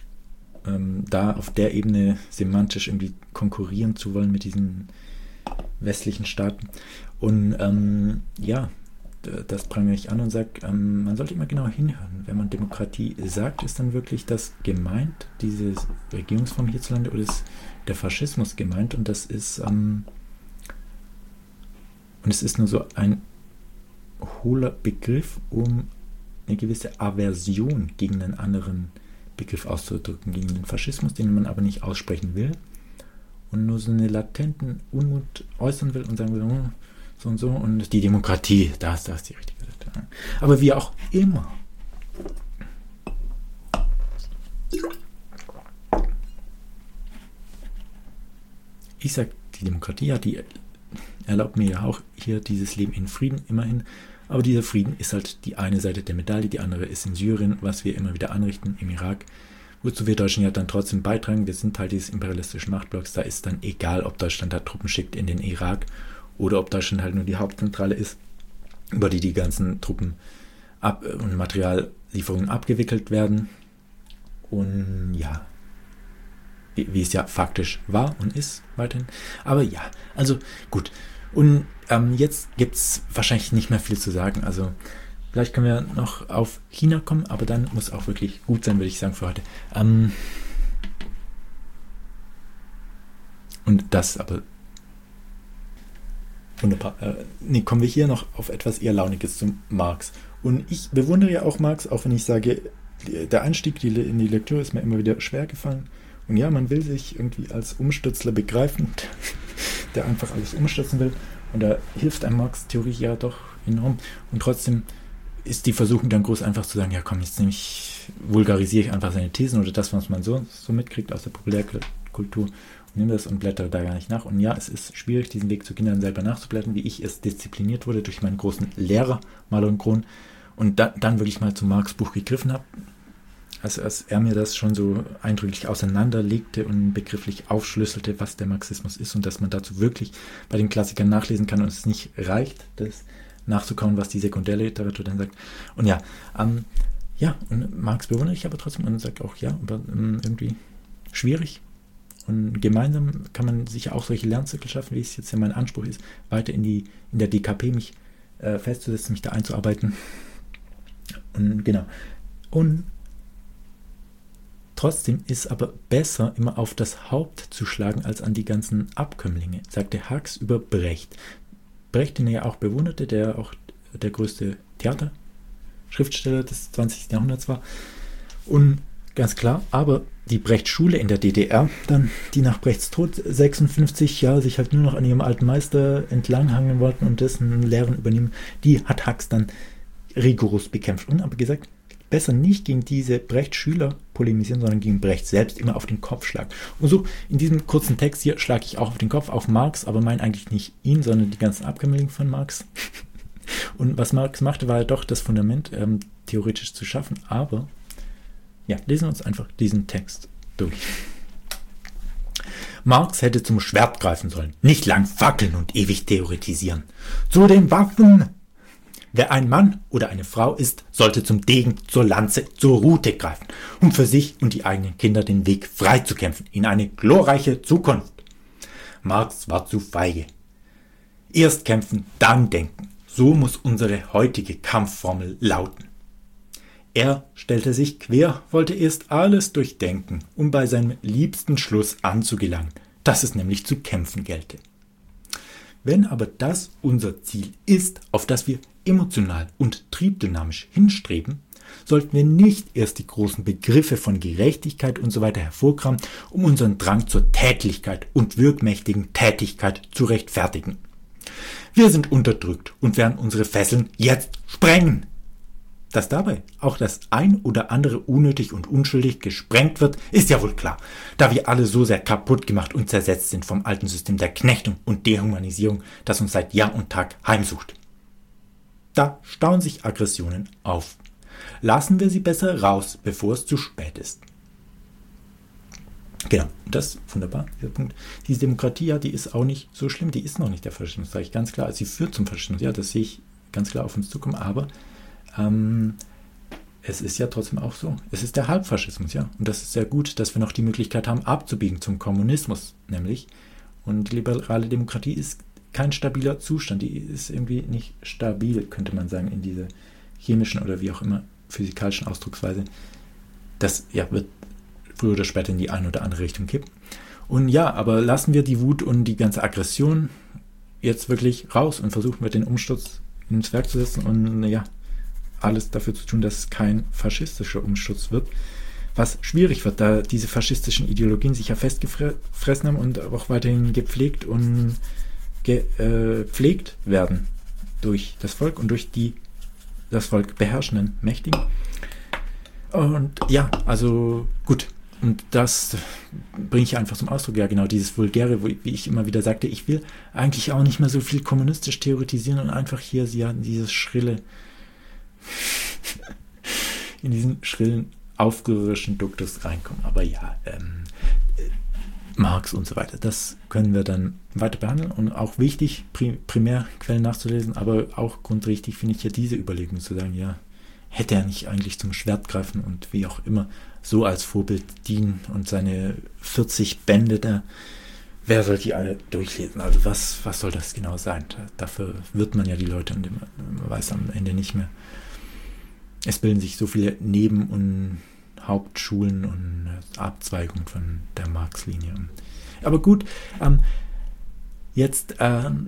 ähm, da auf der Ebene semantisch irgendwie konkurrieren zu wollen mit diesen westlichen Staaten. Und ähm, ja, das prangere ich an und sage, ähm, man sollte immer genau hinhören. Wenn man Demokratie sagt, ist dann wirklich das gemeint, diese Regierungsform hierzulande, oder ist der Faschismus gemeint? Und das ist ähm, und es ist nur so ein hohler Begriff, um eine gewisse Aversion gegen einen anderen Begriff auszudrücken, gegen den Faschismus, den man aber nicht aussprechen will und nur so einen latenten Unmut äußern will und sagen will, oh, so und so, und die Demokratie, da ist, da ist die richtige Seite. Aber wie auch immer. Ich sage, die Demokratie, ja, die erlaubt mir ja auch hier dieses Leben in Frieden, immerhin. Aber dieser Frieden ist halt die eine Seite der Medaille, die andere ist in Syrien, was wir immer wieder anrichten, im Irak. Wozu wir Deutschen ja dann trotzdem beitragen, wir sind Teil dieses imperialistischen Machtblocks, da ist dann egal, ob Deutschland da Truppen schickt in den Irak oder ob Deutschland halt nur die Hauptzentrale ist, über die die ganzen Truppen ab und Materiallieferungen abgewickelt werden. Und ja, wie, wie es ja faktisch war und ist weiterhin. Aber ja, also gut. Und ähm, jetzt gibt es wahrscheinlich nicht mehr viel zu sagen. Also vielleicht können wir noch auf China kommen, aber dann muss auch wirklich gut sein, würde ich sagen, für heute. Ähm und das aber wunderbar. Äh, nee, kommen wir hier noch auf etwas eher Launiges zum Marx. Und ich bewundere ja auch Marx, auch wenn ich sage, der Einstieg in die Lektüre ist mir immer wieder schwer gefallen. Und ja, man will sich irgendwie als Umstürzler begreifen, der einfach alles umstürzen will. Und da hilft einem Marx-Theorie ja doch enorm. Und trotzdem ist die Versuchung dann groß, einfach zu sagen, ja komm, jetzt nämlich vulgarisiere ich einfach seine Thesen oder das, was man so, so mitkriegt aus der Populärkultur und nehme das und blättere da gar nicht nach. Und ja, es ist schwierig, diesen Weg zu Kindern selber nachzublättern, wie ich es diszipliniert wurde durch meinen großen Lehrer, Marlon Krohn, und da, dann wirklich mal zum Marx-Buch gegriffen habe. Also als er mir das schon so eindrücklich auseinanderlegte und begrifflich aufschlüsselte, was der Marxismus ist und dass man dazu wirklich bei den Klassikern nachlesen kann und es nicht reicht, das nachzukauen, was die Sekundärliteratur dann sagt. Und ja, ähm, ja, und Marx bewundere ich aber trotzdem und sage auch, ja, aber ähm, irgendwie schwierig. Und gemeinsam kann man sicher auch solche Lernzirkel schaffen, wie es jetzt ja mein Anspruch ist, weiter in die in der D K P mich äh, festzusetzen, mich da einzuarbeiten. Und genau. Und trotzdem ist aber besser, immer auf das Haupt zu schlagen, als an die ganzen Abkömmlinge, sagte Hux über Brecht. Brecht, den er ja auch bewunderte, der auch der größte Theaterschriftsteller des zwanzigsten Jahrhunderts war. Und ganz klar, aber die Brecht-Schule in der D D R, dann, die nach Brechts Tod sechsundfünfzig Jahre sich halt nur noch an ihrem alten Meister entlanghangeln wollten und dessen Lehren übernehmen, die hat Hux dann rigoros bekämpft und aber gesagt, besser nicht gegen diese Brecht-Schüler polemisieren, sondern gegen Brecht selbst immer auf den Kopf schlagen. Und so in diesem kurzen Text hier schlage ich auch auf den Kopf auf Marx, aber meine eigentlich nicht ihn, sondern die ganzen Abkömmlinge von Marx. Und was Marx machte, war ja doch das Fundament ähm, theoretisch zu schaffen, aber ja, lesen wir uns einfach diesen Text durch. Marx hätte zum Schwert greifen sollen, nicht lang fackeln und ewig theoretisieren. Zu den Waffen! Wer ein Mann oder eine Frau ist, sollte zum Degen, zur Lanze, zur Rute greifen, um für sich und die eigenen Kinder den Weg frei zu kämpfen in eine glorreiche Zukunft. Marx war zu feige. Erst kämpfen, dann denken. So muss unsere heutige Kampfformel lauten. Er stellte sich quer, wollte erst alles durchdenken, um bei seinem liebsten Schluss anzugelangen, dass es nämlich zu kämpfen gelte. Wenn aber das unser Ziel ist, auf das wir emotional und triebdynamisch hinstreben, sollten wir nicht erst die großen Begriffe von Gerechtigkeit und so weiter hervorkramen, um unseren Drang zur Tätlichkeit und wirkmächtigen Tätigkeit zu rechtfertigen. Wir sind unterdrückt und werden unsere Fesseln jetzt sprengen. Dass dabei auch das ein oder andere unnötig und unschuldig gesprengt wird, ist ja wohl klar, da wir alle so sehr kaputt gemacht und zersetzt sind vom alten System der Knechtung und Dehumanisierung, das uns seit Jahr und Tag heimsucht. Da stauen sich Aggressionen auf. Lassen wir sie besser raus, bevor es zu spät ist. Genau, das ist wunderbar, dieser Punkt. Diese Demokratie, ja, die ist auch nicht so schlimm, die ist noch nicht der Faschismus, sage ich ganz klar. Sie führt zum Faschismus, ja, das sehe ich ganz klar auf uns zukommen, aber ähm, es ist ja trotzdem auch so. Es ist der Halbfaschismus, ja. Und das ist sehr gut, dass wir noch die Möglichkeit haben, abzubiegen zum Kommunismus, nämlich. Und die liberale Demokratie ist kein stabiler Zustand. Die ist irgendwie nicht stabil, könnte man sagen, in dieser chemischen oder wie auch immer physikalischen Ausdrucksweise. Das ja, wird früher oder später in die eine oder andere Richtung kippen. Und ja, aber lassen wir die Wut und die ganze Aggression jetzt wirklich raus und versuchen wir den Umsturz ins Werk zu setzen und ja, alles dafür zu tun, dass es kein faschistischer Umsturz wird. Was schwierig wird, da diese faschistischen Ideologien sich ja festgefressen haben und auch weiterhin gepflegt und gepflegt äh, werden durch das Volk und durch die das Volk beherrschenden Mächtigen. Und ja, also gut. Und das bringe ich einfach zum Ausdruck. Ja, genau, dieses Vulgäre, wo, wie ich immer wieder sagte, ich will eigentlich auch nicht mehr so viel kommunistisch theoretisieren und einfach hier ja, dieses schrille, in diesen schrillen, aufrührerischen Duktus reinkommen. Aber ja, ähm, Marx und so weiter, das können wir dann weiter behandeln und auch wichtig, Primärquellen nachzulesen, aber auch grundrichtig finde ich ja diese Überlegung zu sagen, ja, hätte er nicht eigentlich zum Schwert greifen und wie auch immer so als Vorbild dienen und seine vierzig Bände da, wer soll die alle durchlesen? Also was, was soll das genau sein? Dafür wird man ja die Leute und man weiß am Ende nicht mehr. Es bilden sich so viele Neben- und Hauptschulen und Abzweigungen von der Marx-Linie. Aber gut, ähm, jetzt ähm,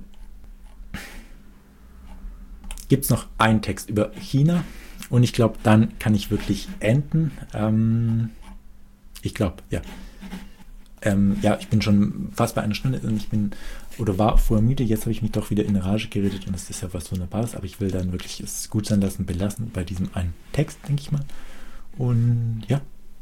gibt es noch einen Text über China. Und ich glaube, dann kann ich wirklich enden. Ähm, ich glaube, ja. Ähm, ja, ich bin schon fast bei einer Stunde und ich bin oder war vorher müde. Jetzt habe ich mich doch wieder in Rage geredet und das ist ja was Wunderbares. Aber ich will dann wirklich es gut sein lassen, belassen bei diesem einen Text, denke ich mal. Und ja.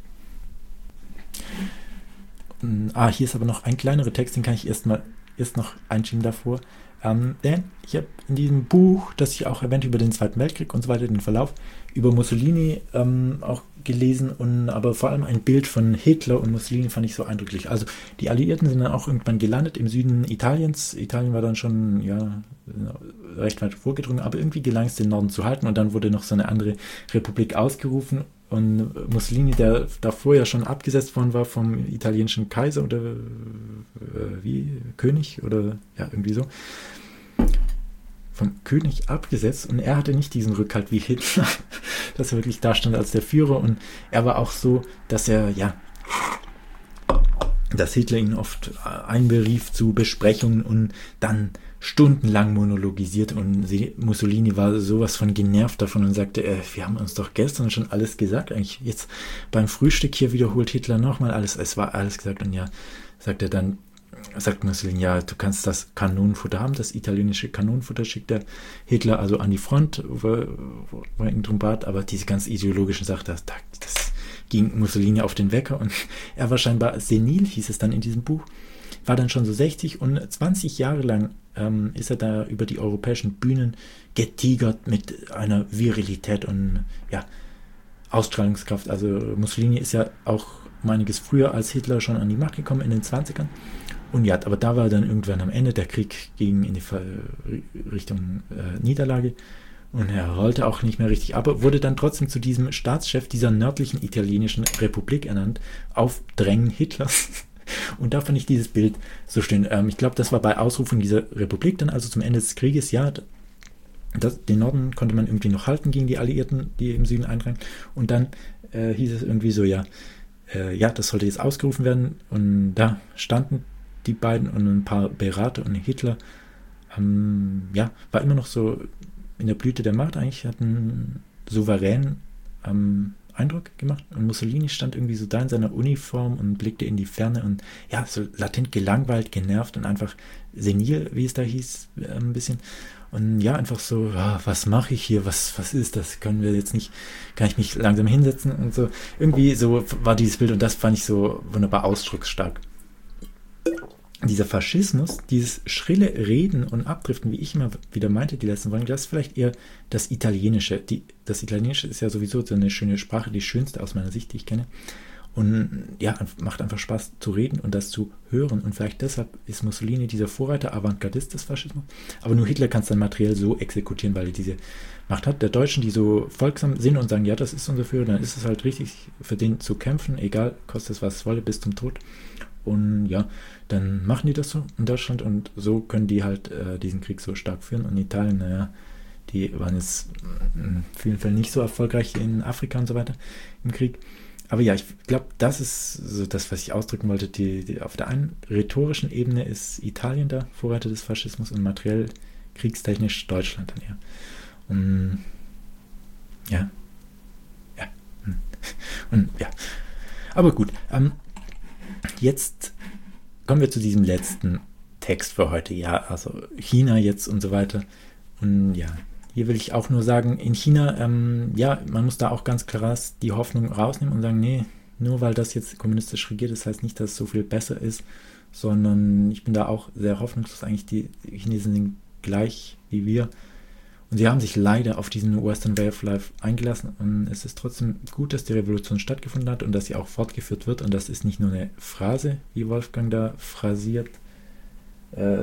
Ah, hier ist aber noch ein kleinerer Text, den kann ich erst mal erst noch einschieben davor. Ähm, denn ich habe in diesem Buch, das ich auch erwähnte über den Zweiten Weltkrieg und so weiter, den Verlauf, über Mussolini ähm, auch gelesen und aber vor allem ein Bild von Hitler und Mussolini fand ich so eindrücklich. Also die Alliierten sind dann auch irgendwann gelandet im Süden Italiens. Italien war dann schon ja recht weit vorgedrungen, aber irgendwie gelang es den Norden zu halten und dann wurde noch so eine andere Republik ausgerufen und Mussolini, der davor ja schon abgesetzt worden war vom italienischen Kaiser oder äh, wie König oder ja irgendwie so, vom König abgesetzt und er hatte nicht diesen Rückhalt wie Hitler, dass er wirklich da stand als der Führer und er war auch so, dass er, ja, dass Hitler ihn oft einberief zu Besprechungen und dann stundenlang monologisiert und Mussolini war sowas von genervt davon und sagte, äh, wir haben uns doch gestern schon alles gesagt, eigentlich jetzt beim Frühstück hier wiederholt Hitler nochmal alles, es war alles gesagt und ja, sagt er dann, sagt Mussolini, ja, du kannst das Kanonenfutter haben, das italienische Kanonenfutter schickt der Hitler also an die Front, wo, wo, wo er ihn drum bat, aber diese ganz ideologischen Sachen, das, das ging Mussolini auf den Wecker und er war scheinbar senil, hieß es dann in diesem Buch, war dann schon so sechzig und zwanzig Jahre lang ähm, ist er da über die europäischen Bühnen getigert mit einer Virilität und ja, Ausstrahlungskraft. Also Mussolini ist ja auch um einiges früher als Hitler schon an die Macht gekommen, in den zwanzigern. Und ja, aber da war dann irgendwann am Ende der Krieg ging in die Richtung äh, Niederlage und er rollte auch nicht mehr richtig, aber wurde dann trotzdem zu diesem Staatschef dieser nördlichen italienischen Republik ernannt, auf Drängen Hitlers. Und da fand ich dieses Bild so schön. Ähm, ich glaube, das war bei Ausrufung dieser Republik dann, also zum Ende des Krieges, ja, das, den Norden konnte man irgendwie noch halten gegen die Alliierten, die im Süden eindrangen. Und dann äh, hieß es irgendwie so, ja, äh, ja, das sollte jetzt ausgerufen werden. Und da standen die beiden und ein paar Berater und Hitler, ähm, ja, war immer noch so in der Blüte der Macht, eigentlich hatten souverän ähm, Eindruck gemacht und Mussolini stand irgendwie so da in seiner Uniform und blickte in die Ferne und ja, so latent gelangweilt, genervt und einfach senil, wie es da hieß, ein bisschen. Und ja, einfach so, ja, was mache ich hier, was, was ist das, können wir jetzt nicht, kann ich mich langsam hinsetzen und so. Irgendwie so war dieses Bild und das fand ich so wunderbar ausdrucksstark. Dieser Faschismus, dieses schrille Reden und Abdriften, wie ich immer wieder meinte, die letzten Wochen, das ist vielleicht eher das Italienische. Die, das Italienische ist ja sowieso so eine schöne Sprache, die schönste aus meiner Sicht, die ich kenne. Und ja, macht einfach Spaß zu reden und das zu hören. Und vielleicht deshalb ist Mussolini dieser Vorreiter, Avantgardist des Faschismus. Aber nur Hitler kann es dann materiell so exekutieren, weil er diese Macht hat. Der Deutschen, die so folgsam sind und sagen, ja, das ist unser Führer, dann ist es halt richtig, für den zu kämpfen, egal, kostet es was es wolle, bis zum Tod. Und ja, dann machen die das so in Deutschland und so können die halt äh, diesen Krieg so stark führen. Und Italien, naja, die waren jetzt in vielen Fällen nicht so erfolgreich in Afrika und so weiter im Krieg. Aber ja, ich glaube, das ist so das, was ich ausdrücken wollte. Die, die, auf der einen rhetorischen Ebene ist Italien da, Vorreiter des Faschismus, und materiell kriegstechnisch Deutschland dann eher. Und ja, ja, und ja. Aber gut, ähm, jetzt kommen wir zu diesem letzten Text für heute. Ja, also China jetzt und so weiter. Und ja, hier will ich auch nur sagen, in China, ähm, ja, man muss da auch ganz klar die Hoffnung rausnehmen und sagen, nee, nur weil das jetzt kommunistisch regiert, das heißt nicht, dass es so viel besser ist, sondern ich bin da auch sehr hoffnungslos. Eigentlich die, die Chinesen sind gleich wie wir und sie haben sich leider auf diesen Western Way of Life eingelassen und es ist trotzdem gut, dass die Revolution stattgefunden hat und dass sie auch fortgeführt wird und das ist nicht nur eine Phrase, wie Wolfgang da phrasiert, äh,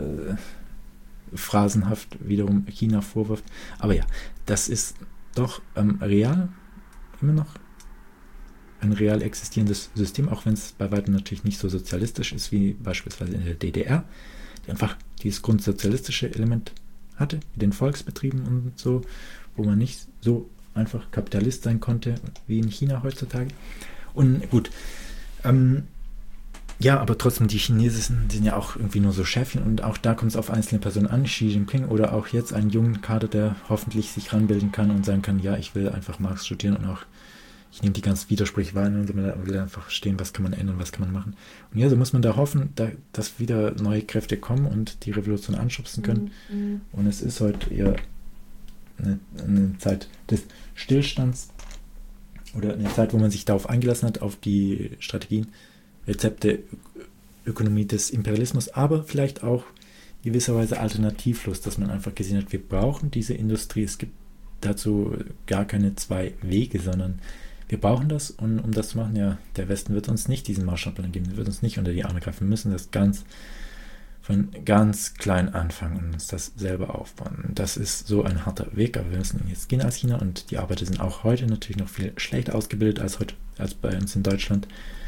phrasenhaft wiederum China vorwirft. Aber ja, das ist doch ähm, real, immer noch ein real existierendes System, auch wenn es bei weitem natürlich nicht so sozialistisch ist wie beispielsweise in der D D R, die einfach dieses grundsozialistische Element hatte, mit den Volksbetrieben und so, wo man nicht so einfach Kapitalist sein konnte wie in China heutzutage. Und gut, ähm, ja, aber trotzdem, die Chinesen sind ja auch irgendwie nur so Chefchen und auch da kommt es auf einzelne Personen an, Xi Jinping oder auch jetzt einen jungen Kader, der hoffentlich sich ranbilden kann und sagen kann, ja, ich will einfach Marx studieren und auch, ich nehme die ganzen Widersprüche wahr und will einfach verstehen, was kann man ändern, was kann man machen. Und ja, so muss man da hoffen, da, dass wieder neue Kräfte kommen und die Revolution anschubsen können. Mhm. Und es ist heute eher eine, eine Zeit des Stillstands oder eine Zeit, wo man sich darauf eingelassen hat, auf die Strategien, Rezepte, Ökonomie des Imperialismus, aber vielleicht auch gewisserweise alternativlos, dass man einfach gesehen hat, wir brauchen diese Industrie, es gibt dazu gar keine zwei Wege, sondern wir brauchen das und um das zu machen, ja, der Westen wird uns nicht diesen Marshallplan geben, wird uns nicht unter die Arme greifen, wir müssen das ganz von ganz klein anfangen und uns das selber aufbauen. Und das ist so ein harter Weg, aber wir müssen jetzt gehen als China und die Arbeiter sind auch heute natürlich noch viel schlechter ausgebildet als heute, als bei uns in Deutschland.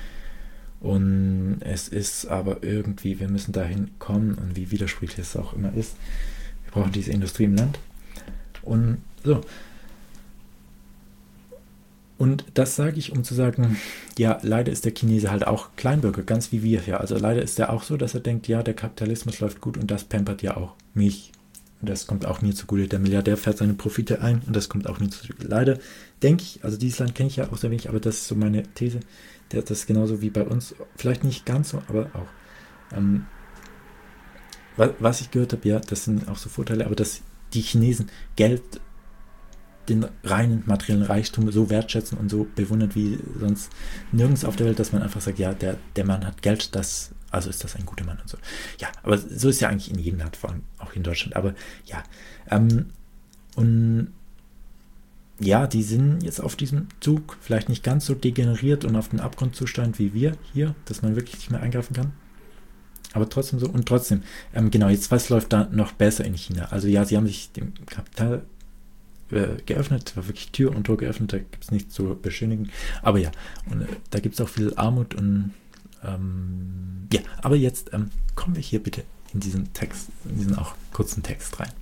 Und es ist aber irgendwie, wir müssen dahin kommen und wie widersprüchlich es auch immer ist. Wir brauchen diese Industrie im Land. Und so. Und das sage ich, um zu sagen, ja, leider ist der Chinese halt auch Kleinbürger, ganz wie wir hier. Also leider ist er auch so, dass er denkt, ja, der Kapitalismus läuft gut und das pampert ja auch mich. Und das kommt auch mir zugute. Der Milliardär fährt seine Profite ein und das kommt auch mir zugute. Leider denke ich, also dieses Land kenne ich ja auch sehr wenig, aber das ist so meine These. Das ist genauso wie bei uns, vielleicht nicht ganz so, aber auch. Ähm, was ich gehört habe, ja, das sind auch so Vorteile, aber dass die Chinesen Geld, den reinen materiellen Reichtum so wertschätzen und so bewundern wie sonst nirgends auf der Welt, dass man einfach sagt, ja, der, der Mann hat Geld, das, also ist das ein guter Mann und so. Ja, aber so ist ja eigentlich in jedem Land, vor allem auch in Deutschland. Aber ja, ähm, und ja, die sind jetzt auf diesem Zug vielleicht nicht ganz so degeneriert und auf den Abgrundzustand wie wir hier, dass man wirklich nicht mehr eingreifen kann. Aber trotzdem so und trotzdem, ähm, genau, jetzt was läuft da noch besser in China? Also ja, sie haben sich dem Kapital äh, geöffnet, war wirklich Tür und Tor geöffnet, da gibt es nichts zu beschönigen. Aber ja, und äh, da gibt es auch viel Armut und ähm, ja, aber jetzt ähm, kommen wir hier bitte in diesen Text, in diesen auch kurzen Text rein.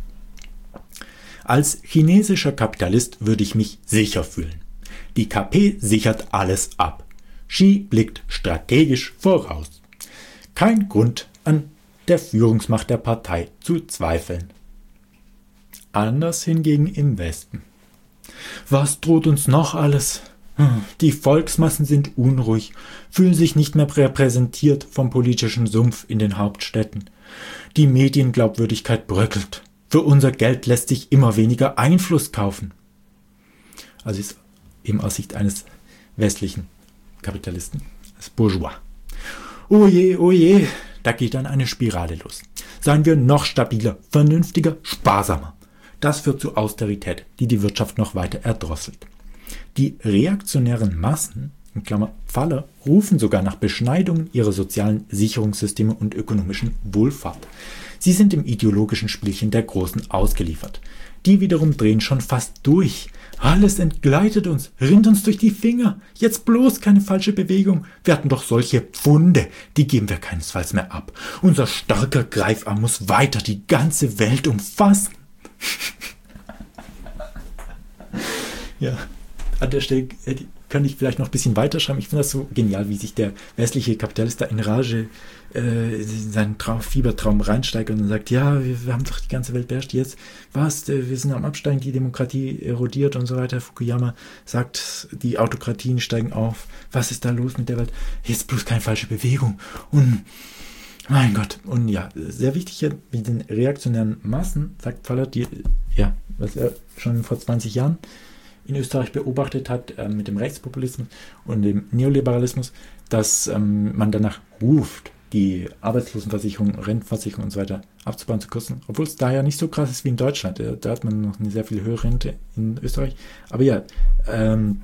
Als chinesischer Kapitalist würde ich mich sicher fühlen. Die K P sichert alles ab. Xi blickt strategisch voraus. Kein Grund, an der Führungsmacht der Partei zu zweifeln. Anders hingegen im Westen. Was droht uns noch alles? Die Volksmassen sind unruhig, fühlen sich nicht mehr repräsentiert vom politischen Sumpf in den Hauptstädten. Die Medienglaubwürdigkeit bröckelt. Für unser Geld lässt sich immer weniger Einfluss kaufen. Also ist eben aus Sicht eines westlichen Kapitalisten, als Bourgeois. Oje, oje, da geht dann eine Spirale los. Seien wir noch stabiler, vernünftiger, sparsamer. Das führt zu Austerität, die die Wirtschaft noch weiter erdrosselt. Die reaktionären Massen, in Klammer Pfaller, rufen sogar nach Beschneidung ihrer sozialen Sicherungssysteme und ökonomischen Wohlfahrt. Sie sind im ideologischen Spielchen der Großen ausgeliefert. Die wiederum drehen schon fast durch. Alles entgleitet uns, rinnt uns durch die Finger. Jetzt bloß keine falsche Bewegung. Wir hatten doch solche Pfunde, die geben wir keinesfalls mehr ab. Unser starker Greifarm muss weiter die ganze Welt umfassen. Ja, an der Stelle kann ich vielleicht noch ein bisschen weiterschreiben. Ich finde das so genial, wie sich der westliche Kapitalist da in Rage äh, in seinen Traum, Fiebertraum reinsteigt und sagt, ja, wir, wir haben doch die ganze Welt beherrscht jetzt. Was, wir sind am Absteigen, die Demokratie erodiert und so weiter. Fukuyama sagt, die Autokratien steigen auf. Was ist da los mit der Welt? Jetzt bloß keine falsche Bewegung. Und mein Gott. Und ja, sehr wichtig hier, mit den reaktionären Massen, sagt Faller, die, ja, was er schon vor zwanzig Jahren in Österreich beobachtet hat, äh, mit dem Rechtspopulismus und dem Neoliberalismus, dass ähm, man danach ruft, die Arbeitslosenversicherung, Rentenversicherung und so weiter abzubauen, zu kosten, obwohl es da ja nicht so krass ist wie in Deutschland. Da, da hat man noch eine sehr viel höhere Rente in Österreich. Aber ja, ähm,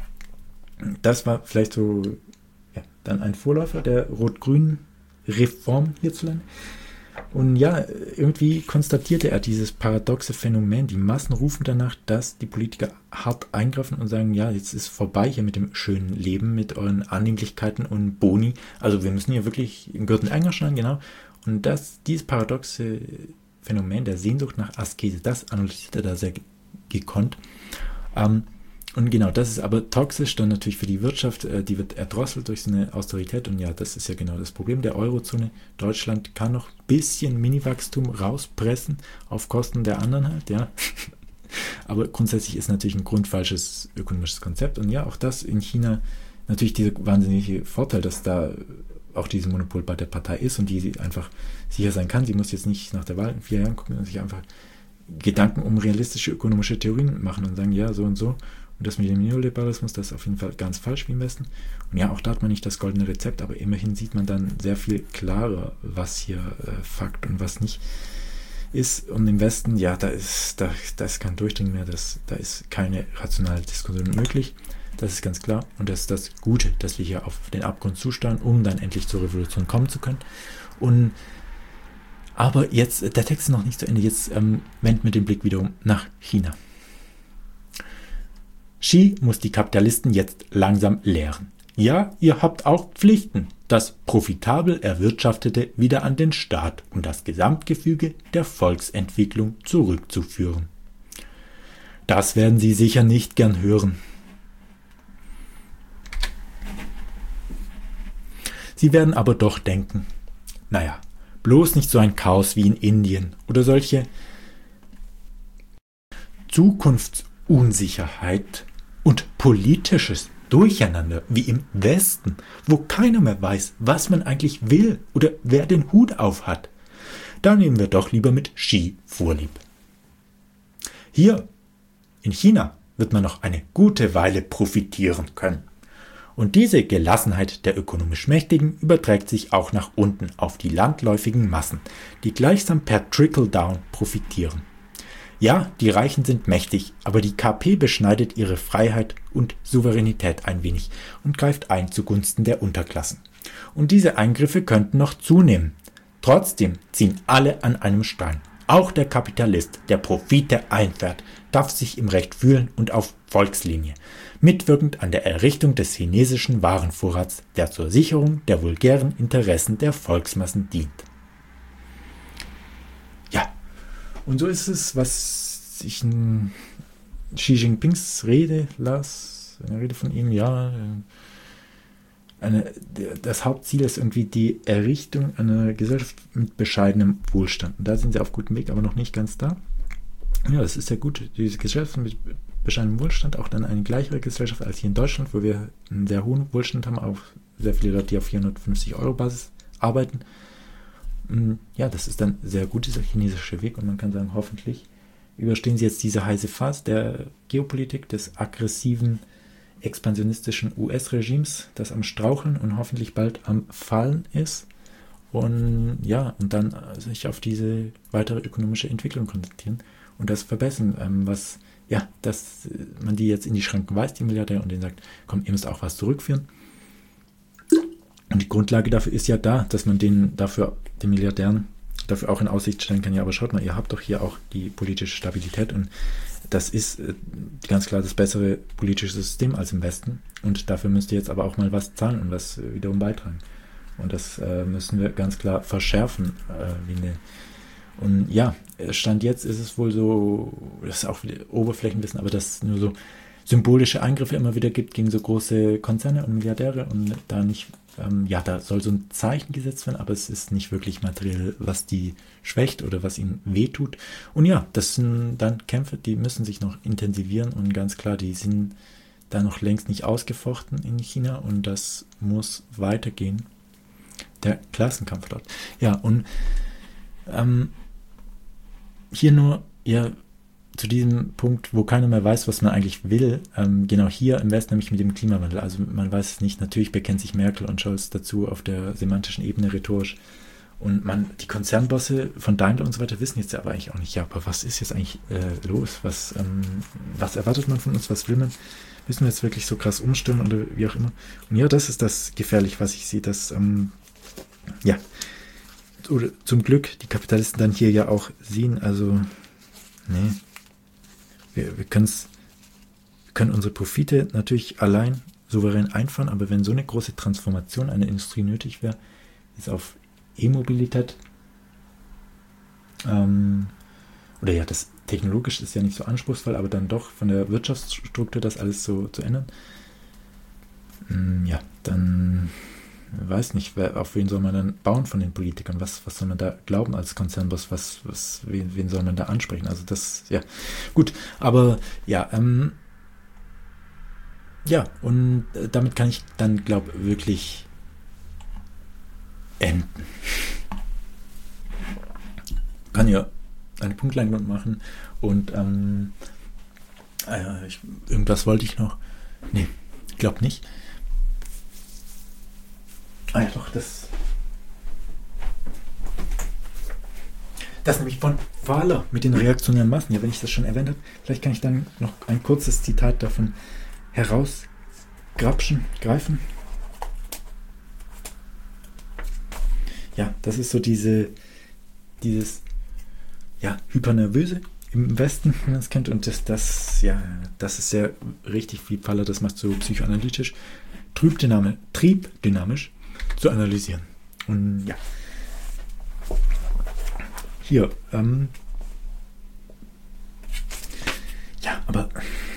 das war vielleicht so ja, dann ein Vorläufer der rot-grünen Reform hierzulande. Und ja, irgendwie konstatierte er dieses paradoxe Phänomen. Die Massen rufen danach, dass die Politiker hart eingreifen und sagen, ja, jetzt ist vorbei hier mit dem schönen Leben, mit euren Annehmlichkeiten und Boni. Also wir müssen hier wirklich im Gürtel Enger schneiden, genau. Und das, dieses paradoxe Phänomen der Sehnsucht nach Askese, das analysiert er da sehr gekonnt. Ähm, Und genau, das ist aber toxisch dann natürlich für die Wirtschaft, äh, die wird erdrosselt durch so eine Austerität und ja, das ist ja genau das Problem der Eurozone. Deutschland kann noch ein bisschen Mini-Wachstum rauspressen auf Kosten der anderen halt, ja. Aber grundsätzlich ist natürlich ein grundfalsches ökonomisches Konzept und ja, auch das in China natürlich dieser wahnsinnige Vorteil, dass da auch dieses Monopol bei der Partei ist und die einfach sicher sein kann. Sie muss jetzt nicht nach der Wahl in vier Jahren gucken und sich einfach Gedanken um realistische ökonomische Theorien machen und sagen, ja, so und so. Und das mit dem Neoliberalismus, das ist auf jeden Fall ganz falsch wie im Westen. Und ja, auch da hat man nicht das goldene Rezept, aber immerhin sieht man dann sehr viel klarer, was hier äh, Fakt und was nicht ist. Und im Westen, ja, da ist, da, da ist kein Durchdringen mehr, das, da ist keine rationale Diskussion möglich. Das ist ganz klar. Und das ist das Gute, dass wir hier auf den Abgrund zusteuern, um dann endlich zur Revolution kommen zu können. Und aber jetzt, der Text ist noch nicht zu Ende, jetzt ähm, wenden wir den Blick wiederum nach China. Xi muss die Kapitalisten jetzt langsam lehren. Ja, ihr habt auch Pflichten, das profitabel Erwirtschaftete wieder an den Staat und das Gesamtgefüge der Volksentwicklung zurückzuführen. Das werden Sie sicher nicht gern hören. Sie werden aber doch denken, naja, bloß nicht so ein Chaos wie in Indien oder solche Zukunftsunsicherheit und politisches Durcheinander wie im Westen, wo keiner mehr weiß, was man eigentlich will oder wer den Hut auf hat. Da nehmen wir doch lieber mit Xi Vorlieb. Hier in China wird man noch eine gute Weile profitieren können. Und diese Gelassenheit der ökonomisch Mächtigen überträgt sich auch nach unten auf die landläufigen Massen, die gleichsam per Trickle-Down profitieren. Ja, die Reichen sind mächtig, aber die K P beschneidet ihre Freiheit und Souveränität ein wenig und greift ein zugunsten der Unterklassen. Und diese Eingriffe könnten noch zunehmen. Trotzdem ziehen alle an einem Strang. Auch der Kapitalist, der Profite einfährt, darf sich im Recht fühlen und auf Volkslinie, mitwirkend an der Errichtung des chinesischen Warenvorrats, der zur Sicherung der vulgären Interessen der Volksmassen dient. Ja, und so ist es, was ich in Xi Jinpings Rede las, eine Rede von ihm, ja, eine, das Hauptziel ist irgendwie die Errichtung einer Gesellschaft mit bescheidenem Wohlstand. Und da sind sie auf gutem Weg, aber noch nicht ganz da. Ja, das ist ja gut, diese Gesellschaft mit bescheidenem Wohlstand, auch dann eine gleichere Gesellschaft als hier in Deutschland, wo wir einen sehr hohen Wohlstand haben, auch sehr viele Leute, die auf vierhundertfünfzig Euro Basis arbeiten. Ja, das ist dann sehr gut, dieser chinesische Weg, und man kann sagen, hoffentlich überstehen sie jetzt diese heiße Phase der Geopolitik, des aggressiven, expansionistischen U S-Regimes, das am Straucheln und hoffentlich bald am Fallen ist. Und ja, und dann sich auf diese weitere ökonomische Entwicklung konzentrieren und das verbessern, ähm, was, ja, dass man die jetzt in die Schranken weist, die Milliardäre, und denen sagt, komm, ihr müsst auch was zurückführen. Und die Grundlage dafür ist ja da, dass man denen dafür, den Milliardären, dafür auch in Aussicht stellen kann, ja, aber schaut mal, ihr habt doch hier auch die politische Stabilität und das ist äh, ganz klar das bessere politische System als im Westen und dafür müsst ihr jetzt aber auch mal was zahlen und was äh, wiederum beitragen. Und das äh, müssen wir ganz klar verschärfen. Äh, wie eine und ja, Stand jetzt ist es wohl so, das ist auch wieder Oberflächenwissen, aber dass es nur so symbolische Eingriffe immer wieder gibt gegen so große Konzerne und Milliardäre und da nicht, ähm, ja, da soll so ein Zeichen gesetzt werden, aber es ist nicht wirklich materiell, was die schwächt oder was ihnen wehtut. Und ja, das sind dann Kämpfe, die müssen sich noch intensivieren und ganz klar, die sind da noch längst nicht ausgefochten in China und das muss weitergehen. Der Klassenkampf dort. Ja, und ähm, hier nur, ja, zu diesem Punkt, wo keiner mehr weiß, was man eigentlich will, ähm, genau hier im Westen nämlich mit dem Klimawandel. Also man weiß es nicht, natürlich bekennt sich Merkel und Scholz dazu auf der semantischen Ebene rhetorisch. Und man, die Konzernbosse von Daimler und so weiter wissen jetzt aber eigentlich auch nicht, ja, aber was ist jetzt eigentlich äh, los? Was, ähm, was erwartet man von uns? Was will man? Müssen wir jetzt wirklich so krass umstellen oder wie auch immer? Und ja, das ist das gefährlich, was ich sehe, dass, ähm, ja, oder zum Glück die Kapitalisten dann hier ja auch sehen, also, nee, wir, wir, können's, wir können unsere Profite natürlich allein souverän einfahren, aber wenn so eine große Transformation einer Industrie nötig wäre, ist auf E-Mobilität, ähm, oder ja, das technologisch ist ja nicht so anspruchsvoll, aber dann doch von der Wirtschaftsstruktur das alles so zu ändern, ja, dann weiß nicht, wer, auf wen soll man dann bauen von den Politikern, was, was soll man da glauben als Konzernboss, was, was, wen, wen soll man da ansprechen, also das, ja, gut, aber ja, ähm, ja, und äh, damit kann ich dann, glaube ich, wirklich enden. Kann ja eine Punktlandung machen und ähm, äh, ich, irgendwas wollte ich noch, nee, ich glaube nicht. Ah ja, doch, das. Das nämlich von Wahler mit den reaktionären Massen. Ja, wenn ich das schon erwähnt habe, vielleicht kann ich dann noch ein kurzes Zitat davon herausgrapschen, greifen. Ja, das ist so diese, dieses, ja, Hypernervöse im Westen, wenn man es kennt. Und das, das, ja, das ist sehr richtig, wie Pfaller das macht, so psychoanalytisch, triebdynamisch, triebdynamisch zu analysieren. Und ja. Hier, ähm, ja, aber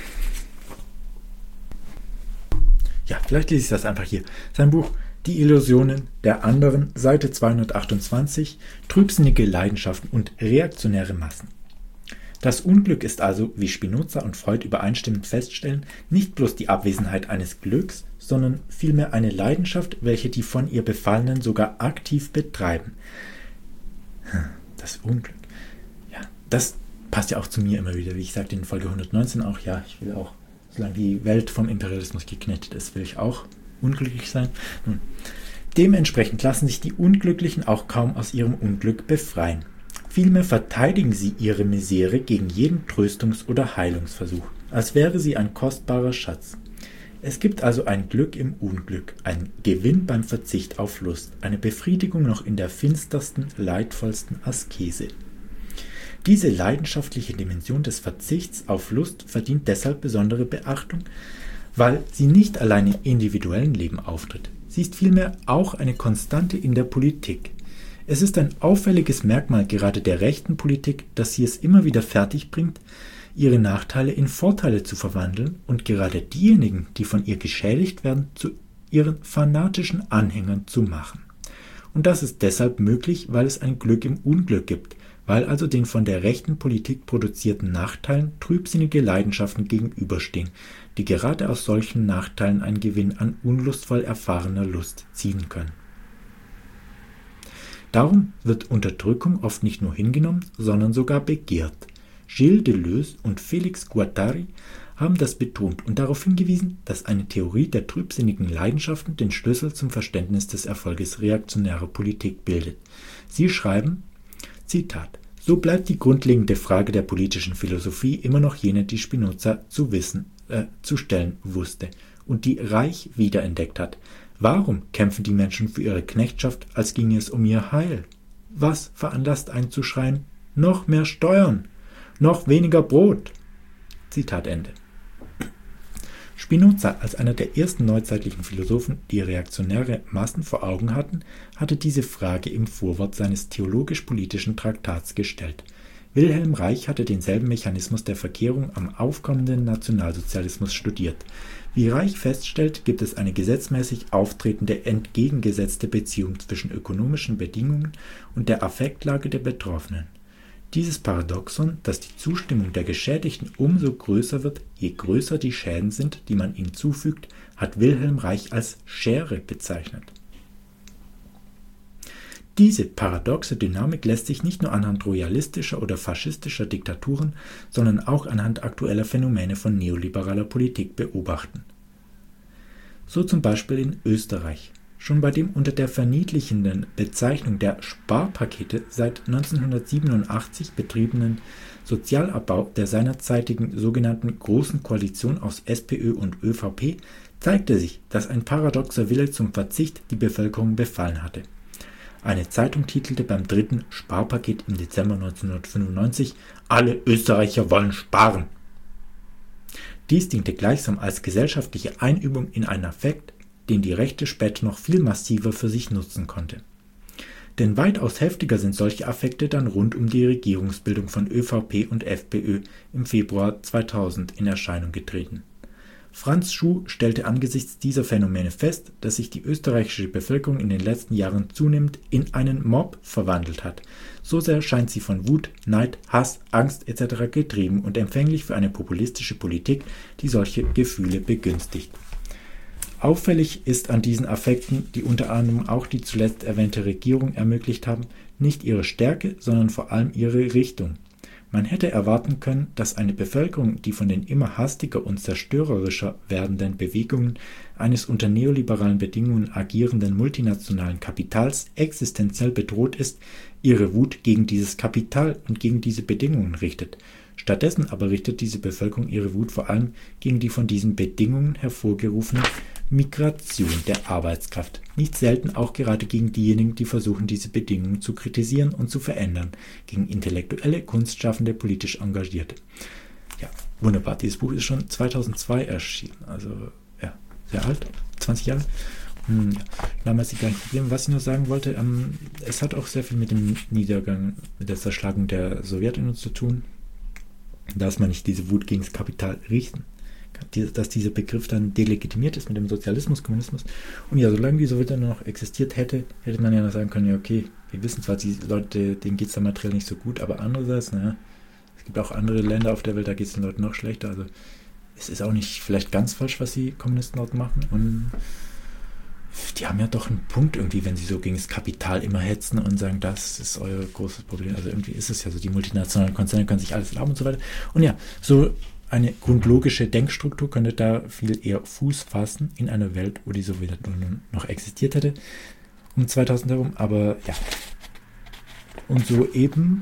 ja, vielleicht lese ich das einfach hier. Sein Buch Die Illusionen der anderen, Seite zweihundertachtundzwanzig, trübsinnige Leidenschaften und reaktionäre Massen. Das Unglück ist also, wie Spinoza und Freud übereinstimmend feststellen, nicht bloß die Abwesenheit eines Glücks, sondern vielmehr eine Leidenschaft, welche die von ihr Befallenen sogar aktiv betreiben. Das Unglück. Ja, das passt ja auch zu mir immer wieder, wie ich sagte in Folge hundertneunzehn auch, ja, ich will auch, solange die Welt vom Imperialismus geknechtet ist, will ich auch unglücklich sein. Nun, dementsprechend lassen sich die Unglücklichen auch kaum aus ihrem Unglück befreien. Vielmehr verteidigen sie ihre Misere gegen jeden Tröstungs- oder Heilungsversuch, als wäre sie ein kostbarer Schatz. Es gibt also ein Glück im Unglück, ein Gewinn beim Verzicht auf Lust, eine Befriedigung noch in der finstersten, leidvollsten Askese. Diese leidenschaftliche Dimension des Verzichts auf Lust verdient deshalb besondere Beachtung, weil sie nicht allein im individuellen Leben auftritt. Sie ist vielmehr auch eine Konstante in der Politik. Es ist ein auffälliges Merkmal gerade der rechten Politik, dass sie es immer wieder fertigbringt, ihre Nachteile in Vorteile zu verwandeln und gerade diejenigen, die von ihr geschädigt werden, zu ihren fanatischen Anhängern zu machen. Und das ist deshalb möglich, weil es ein Glück im Unglück gibt, weil also den von der rechten Politik produzierten Nachteilen trübsinnige Leidenschaften gegenüberstehen, die gerade aus solchen Nachteilen einen Gewinn an unlustvoll erfahrener Lust ziehen können. Darum wird Unterdrückung oft nicht nur hingenommen, sondern sogar begehrt. Gilles Deleuze und Félix Guattari haben das betont und darauf hingewiesen, dass eine Theorie der trübsinnigen Leidenschaften den Schlüssel zum Verständnis des Erfolges reaktionärer Politik bildet. Sie schreiben, Zitat, so bleibt die grundlegende Frage der politischen Philosophie immer noch jene, die Spinoza zu wissen, äh, zu stellen wusste und die Reich wiederentdeckt hat. Warum kämpfen die Menschen für ihre Knechtschaft, als ginge es um ihr Heil? Was veranlasst einen zu schreien, noch mehr Steuern, noch weniger Brot? Zitat Ende. Spinoza, als einer der ersten neuzeitlichen Philosophen, die reaktionäre Massen vor Augen hatten, hatte diese Frage im Vorwort seines theologisch-politischen Traktats gestellt. Wilhelm Reich hatte denselben Mechanismus der Verkehrung am aufkommenden Nationalsozialismus studiert. Wie Reich feststellt, gibt es eine gesetzmäßig auftretende entgegengesetzte Beziehung zwischen ökonomischen Bedingungen und der Affektlage der Betroffenen. Dieses Paradoxon, dass die Zustimmung der Geschädigten umso größer wird, je größer die Schäden sind, die man ihnen zufügt, hat Wilhelm Reich als Schere bezeichnet. Diese paradoxe Dynamik lässt sich nicht nur anhand royalistischer oder faschistischer Diktaturen, sondern auch anhand aktueller Phänomene von neoliberaler Politik beobachten. So zum Beispiel in Österreich. Schon bei dem unter der verniedlichenden Bezeichnung der Sparpakete seit neunzehnhundertsiebenundachtzig betriebenen Sozialabbau der seinerzeitigen sogenannten Großen Koalition aus SPÖ und ÖVP zeigte sich, dass ein paradoxer Wille zum Verzicht die Bevölkerung befallen hatte. Eine Zeitung titelte beim dritten Sparpaket im Dezember neunzehnhundertfünfundneunzig: Alle Österreicher wollen sparen. Dies diente gleichsam als gesellschaftliche Einübung in einen Affekt, den die Rechte später noch viel massiver für sich nutzen konnte. Denn weitaus heftiger sind solche Affekte dann rund um die Regierungsbildung von ÖVP und FPÖ im Februar zweitausend in Erscheinung getreten. Franz Schuh stellte angesichts dieser Phänomene fest, dass sich die österreichische Bevölkerung in den letzten Jahren zunehmend in einen Mob verwandelt hat. So sehr scheint sie von Wut, Neid, Hass, Angst et cetera getrieben und empfänglich für eine populistische Politik, die solche Gefühle begünstigt. Auffällig ist an diesen Affekten, die unter anderem auch die zuletzt erwähnte Regierung ermöglicht haben, nicht ihre Stärke, sondern vor allem ihre Richtung. Man hätte erwarten können, dass eine Bevölkerung, die von den immer hastiger und zerstörerischer werdenden Bewegungen eines unter neoliberalen Bedingungen agierenden multinationalen Kapitals existenziell bedroht ist, ihre Wut gegen dieses Kapital und gegen diese Bedingungen richtet. Stattdessen aber richtet diese Bevölkerung ihre Wut vor allem gegen die von diesen Bedingungen hervorgerufene Migration der Arbeitskraft, nicht selten auch gerade gegen diejenigen, die versuchen, diese Bedingungen zu kritisieren und zu verändern, gegen Intellektuelle, Kunstschaffende, politisch Engagierte. Ja, wunderbar. Dieses Buch ist schon zweitausendzwei erschienen, also ja, sehr alt, zwanzig Jahre. Hm, ja. Damals gar kein Problem. Was ich nur sagen wollte, ähm, es hat auch sehr viel mit dem Niedergang, mit der Zerschlagung der Sowjetunion zu tun, dass man nicht diese Wut gegen das Kapital richten, dass dieser Begriff dann delegitimiert ist mit dem Sozialismus, Kommunismus. Und ja, solange die Sowjetunion noch existiert hätte, hätte man ja noch sagen können, ja okay, wir wissen zwar, die Leute, denen geht es da materiell nicht so gut, aber andererseits, naja, es gibt auch andere Länder auf der Welt, da geht es den Leuten noch schlechter. Also es ist auch nicht vielleicht ganz falsch, was die Kommunisten dort machen. Und die haben ja doch einen Punkt irgendwie, wenn sie so gegen das Kapital immer hetzen und sagen, das ist euer großes Problem. Also irgendwie ist es ja so, die multinationalen Konzerne können sich alles erlauben und so weiter. Und ja, so eine grundlogische Denkstruktur könnte da viel eher Fuß fassen in einer Welt, wo die Sowjetunion noch existiert hätte, um zweitausend herum. Aber ja, und so eben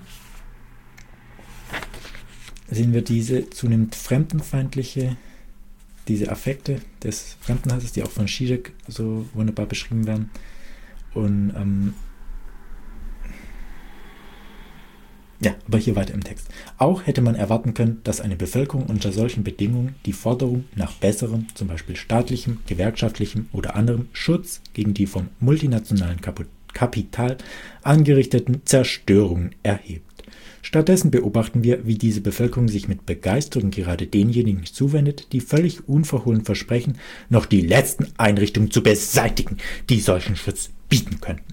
sehen wir diese zunehmend fremdenfeindliche, diese Affekte des Fremdenhasses, die auch von Zizek so wunderbar beschrieben werden. Und ähm, ja, aber hier weiter im Text. Auch hätte man erwarten können, dass eine Bevölkerung unter solchen Bedingungen die Forderung nach besserem, zum Beispiel staatlichem, gewerkschaftlichem oder anderem Schutz gegen die vom multinationalen Kapital angerichteten Zerstörungen erhebt. Stattdessen beobachten wir, wie diese Bevölkerung sich mit Begeisterung gerade denjenigen zuwendet, die völlig unverhohlen versprechen, noch die letzten Einrichtungen zu beseitigen, die solchen Schutz bieten könnten.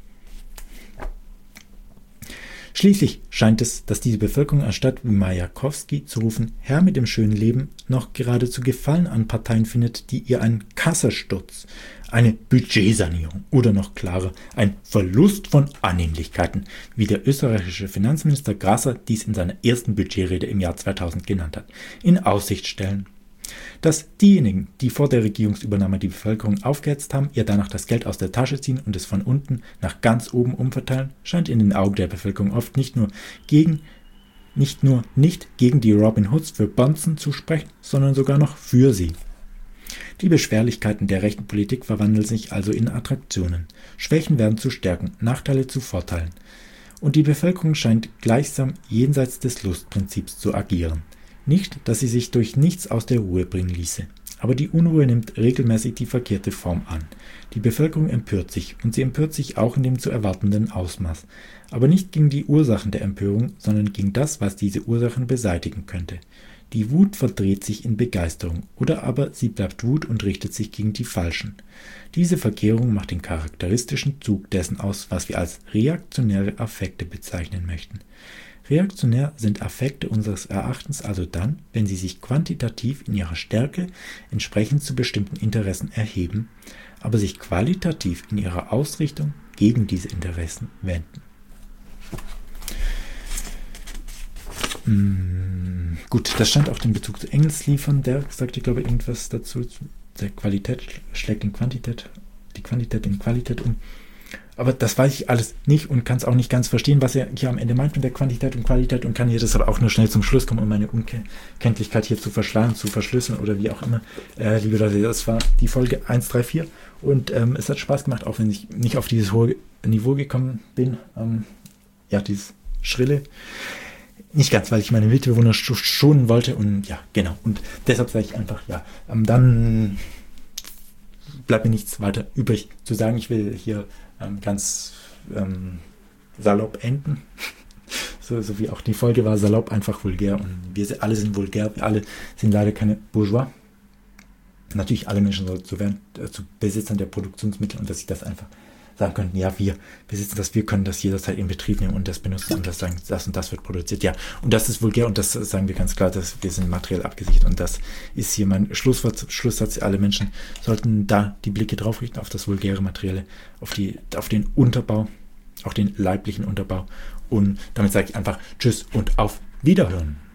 Schließlich scheint es, dass diese Bevölkerung anstatt wie Majakowski zu rufen, Herr mit dem schönen Leben, noch geradezu Gefallen an Parteien findet, die ihr einen Kassensturz, eine Budgetsanierung oder noch klarer, ein Verlust von Annehmlichkeiten, wie der österreichische Finanzminister Grasser dies in seiner ersten Budgetrede im Jahr zweitausend genannt hat, in Aussicht stellen. Dass diejenigen, die vor der Regierungsübernahme die Bevölkerung aufgehetzt haben, ihr danach das Geld aus der Tasche ziehen und es von unten nach ganz oben umverteilen, scheint in den Augen der Bevölkerung oft nicht nur gegen, nicht nur nicht gegen die Robin Hoods für Bonzen zu sprechen, sondern sogar noch für sie. Die Beschwerlichkeiten der rechten Politik verwandeln sich also in Attraktionen. Schwächen werden zu Stärken, Nachteile zu Vorteilen. Und die Bevölkerung scheint gleichsam jenseits des Lustprinzips zu agieren. Nicht, dass sie sich durch nichts aus der Ruhe bringen ließe. Aber die Unruhe nimmt regelmäßig die verkehrte Form an. Die Bevölkerung empört sich, und sie empört sich auch in dem zu erwartenden Ausmaß. Aber nicht gegen die Ursachen der Empörung, sondern gegen das, was diese Ursachen beseitigen könnte. Die Wut verdreht sich in Begeisterung, oder aber sie bleibt Wut und richtet sich gegen die Falschen. Diese Verkehrung macht den charakteristischen Zug dessen aus, was wir als reaktionäre Affekte bezeichnen möchten. Reaktionär sind Affekte unseres Erachtens also dann, wenn sie sich quantitativ in ihrer Stärke entsprechend zu bestimmten Interessen erheben, aber sich qualitativ in ihrer Ausrichtung gegen diese Interessen wenden. Hm, gut, das stand auch den Bezug zu Engels liefern, der sagte, glaube ich, irgendwas dazu, der Qualität schlägt in Quantität, die Quantität in Qualität um. Aber das weiß ich alles nicht und kann es auch nicht ganz verstehen, was er hier am Ende meint mit der Quantität und Qualität und kann hier deshalb auch nur schnell zum Schluss kommen, um meine Unkenntlichkeit hier zu verschleiern, zu verschlüsseln oder wie auch immer. Äh, liebe Leute, das war die Folge eins drei vier und ähm, es hat Spaß gemacht, auch wenn ich nicht auf dieses hohe Niveau gekommen bin. Ähm, ja, dieses Schrille. Nicht ganz, weil ich meine Mitbewohner schonen wollte und ja, genau. Und deshalb sage ich einfach, ja, ähm, dann bleibt mir nichts weiter übrig zu sagen. Ich will hier ähm, ganz ähm, salopp enden. so, so wie auch die Folge war, salopp, einfach vulgär. Und wir alle sind vulgär, wir alle sind leider keine Bourgeois. Natürlich alle Menschen so zu werden, äh, zu Besitzern der Produktionsmittel und dass sie das einfach sagen könnten, ja, wir besitzen das, wir können das jederzeit in Betrieb nehmen und das benutzen und das sagen, das und das wird produziert. Ja, und das ist vulgär und das sagen wir ganz klar, dass wir sind materiell abgesichert und das ist hier mein Schlusswort, Schlusssatz. Alle Menschen sollten da die Blicke drauf richten, auf das vulgäre Materielle, auf die, auf den Unterbau, auch den leiblichen Unterbau und damit sage ich einfach Tschüss und auf Wiederhören.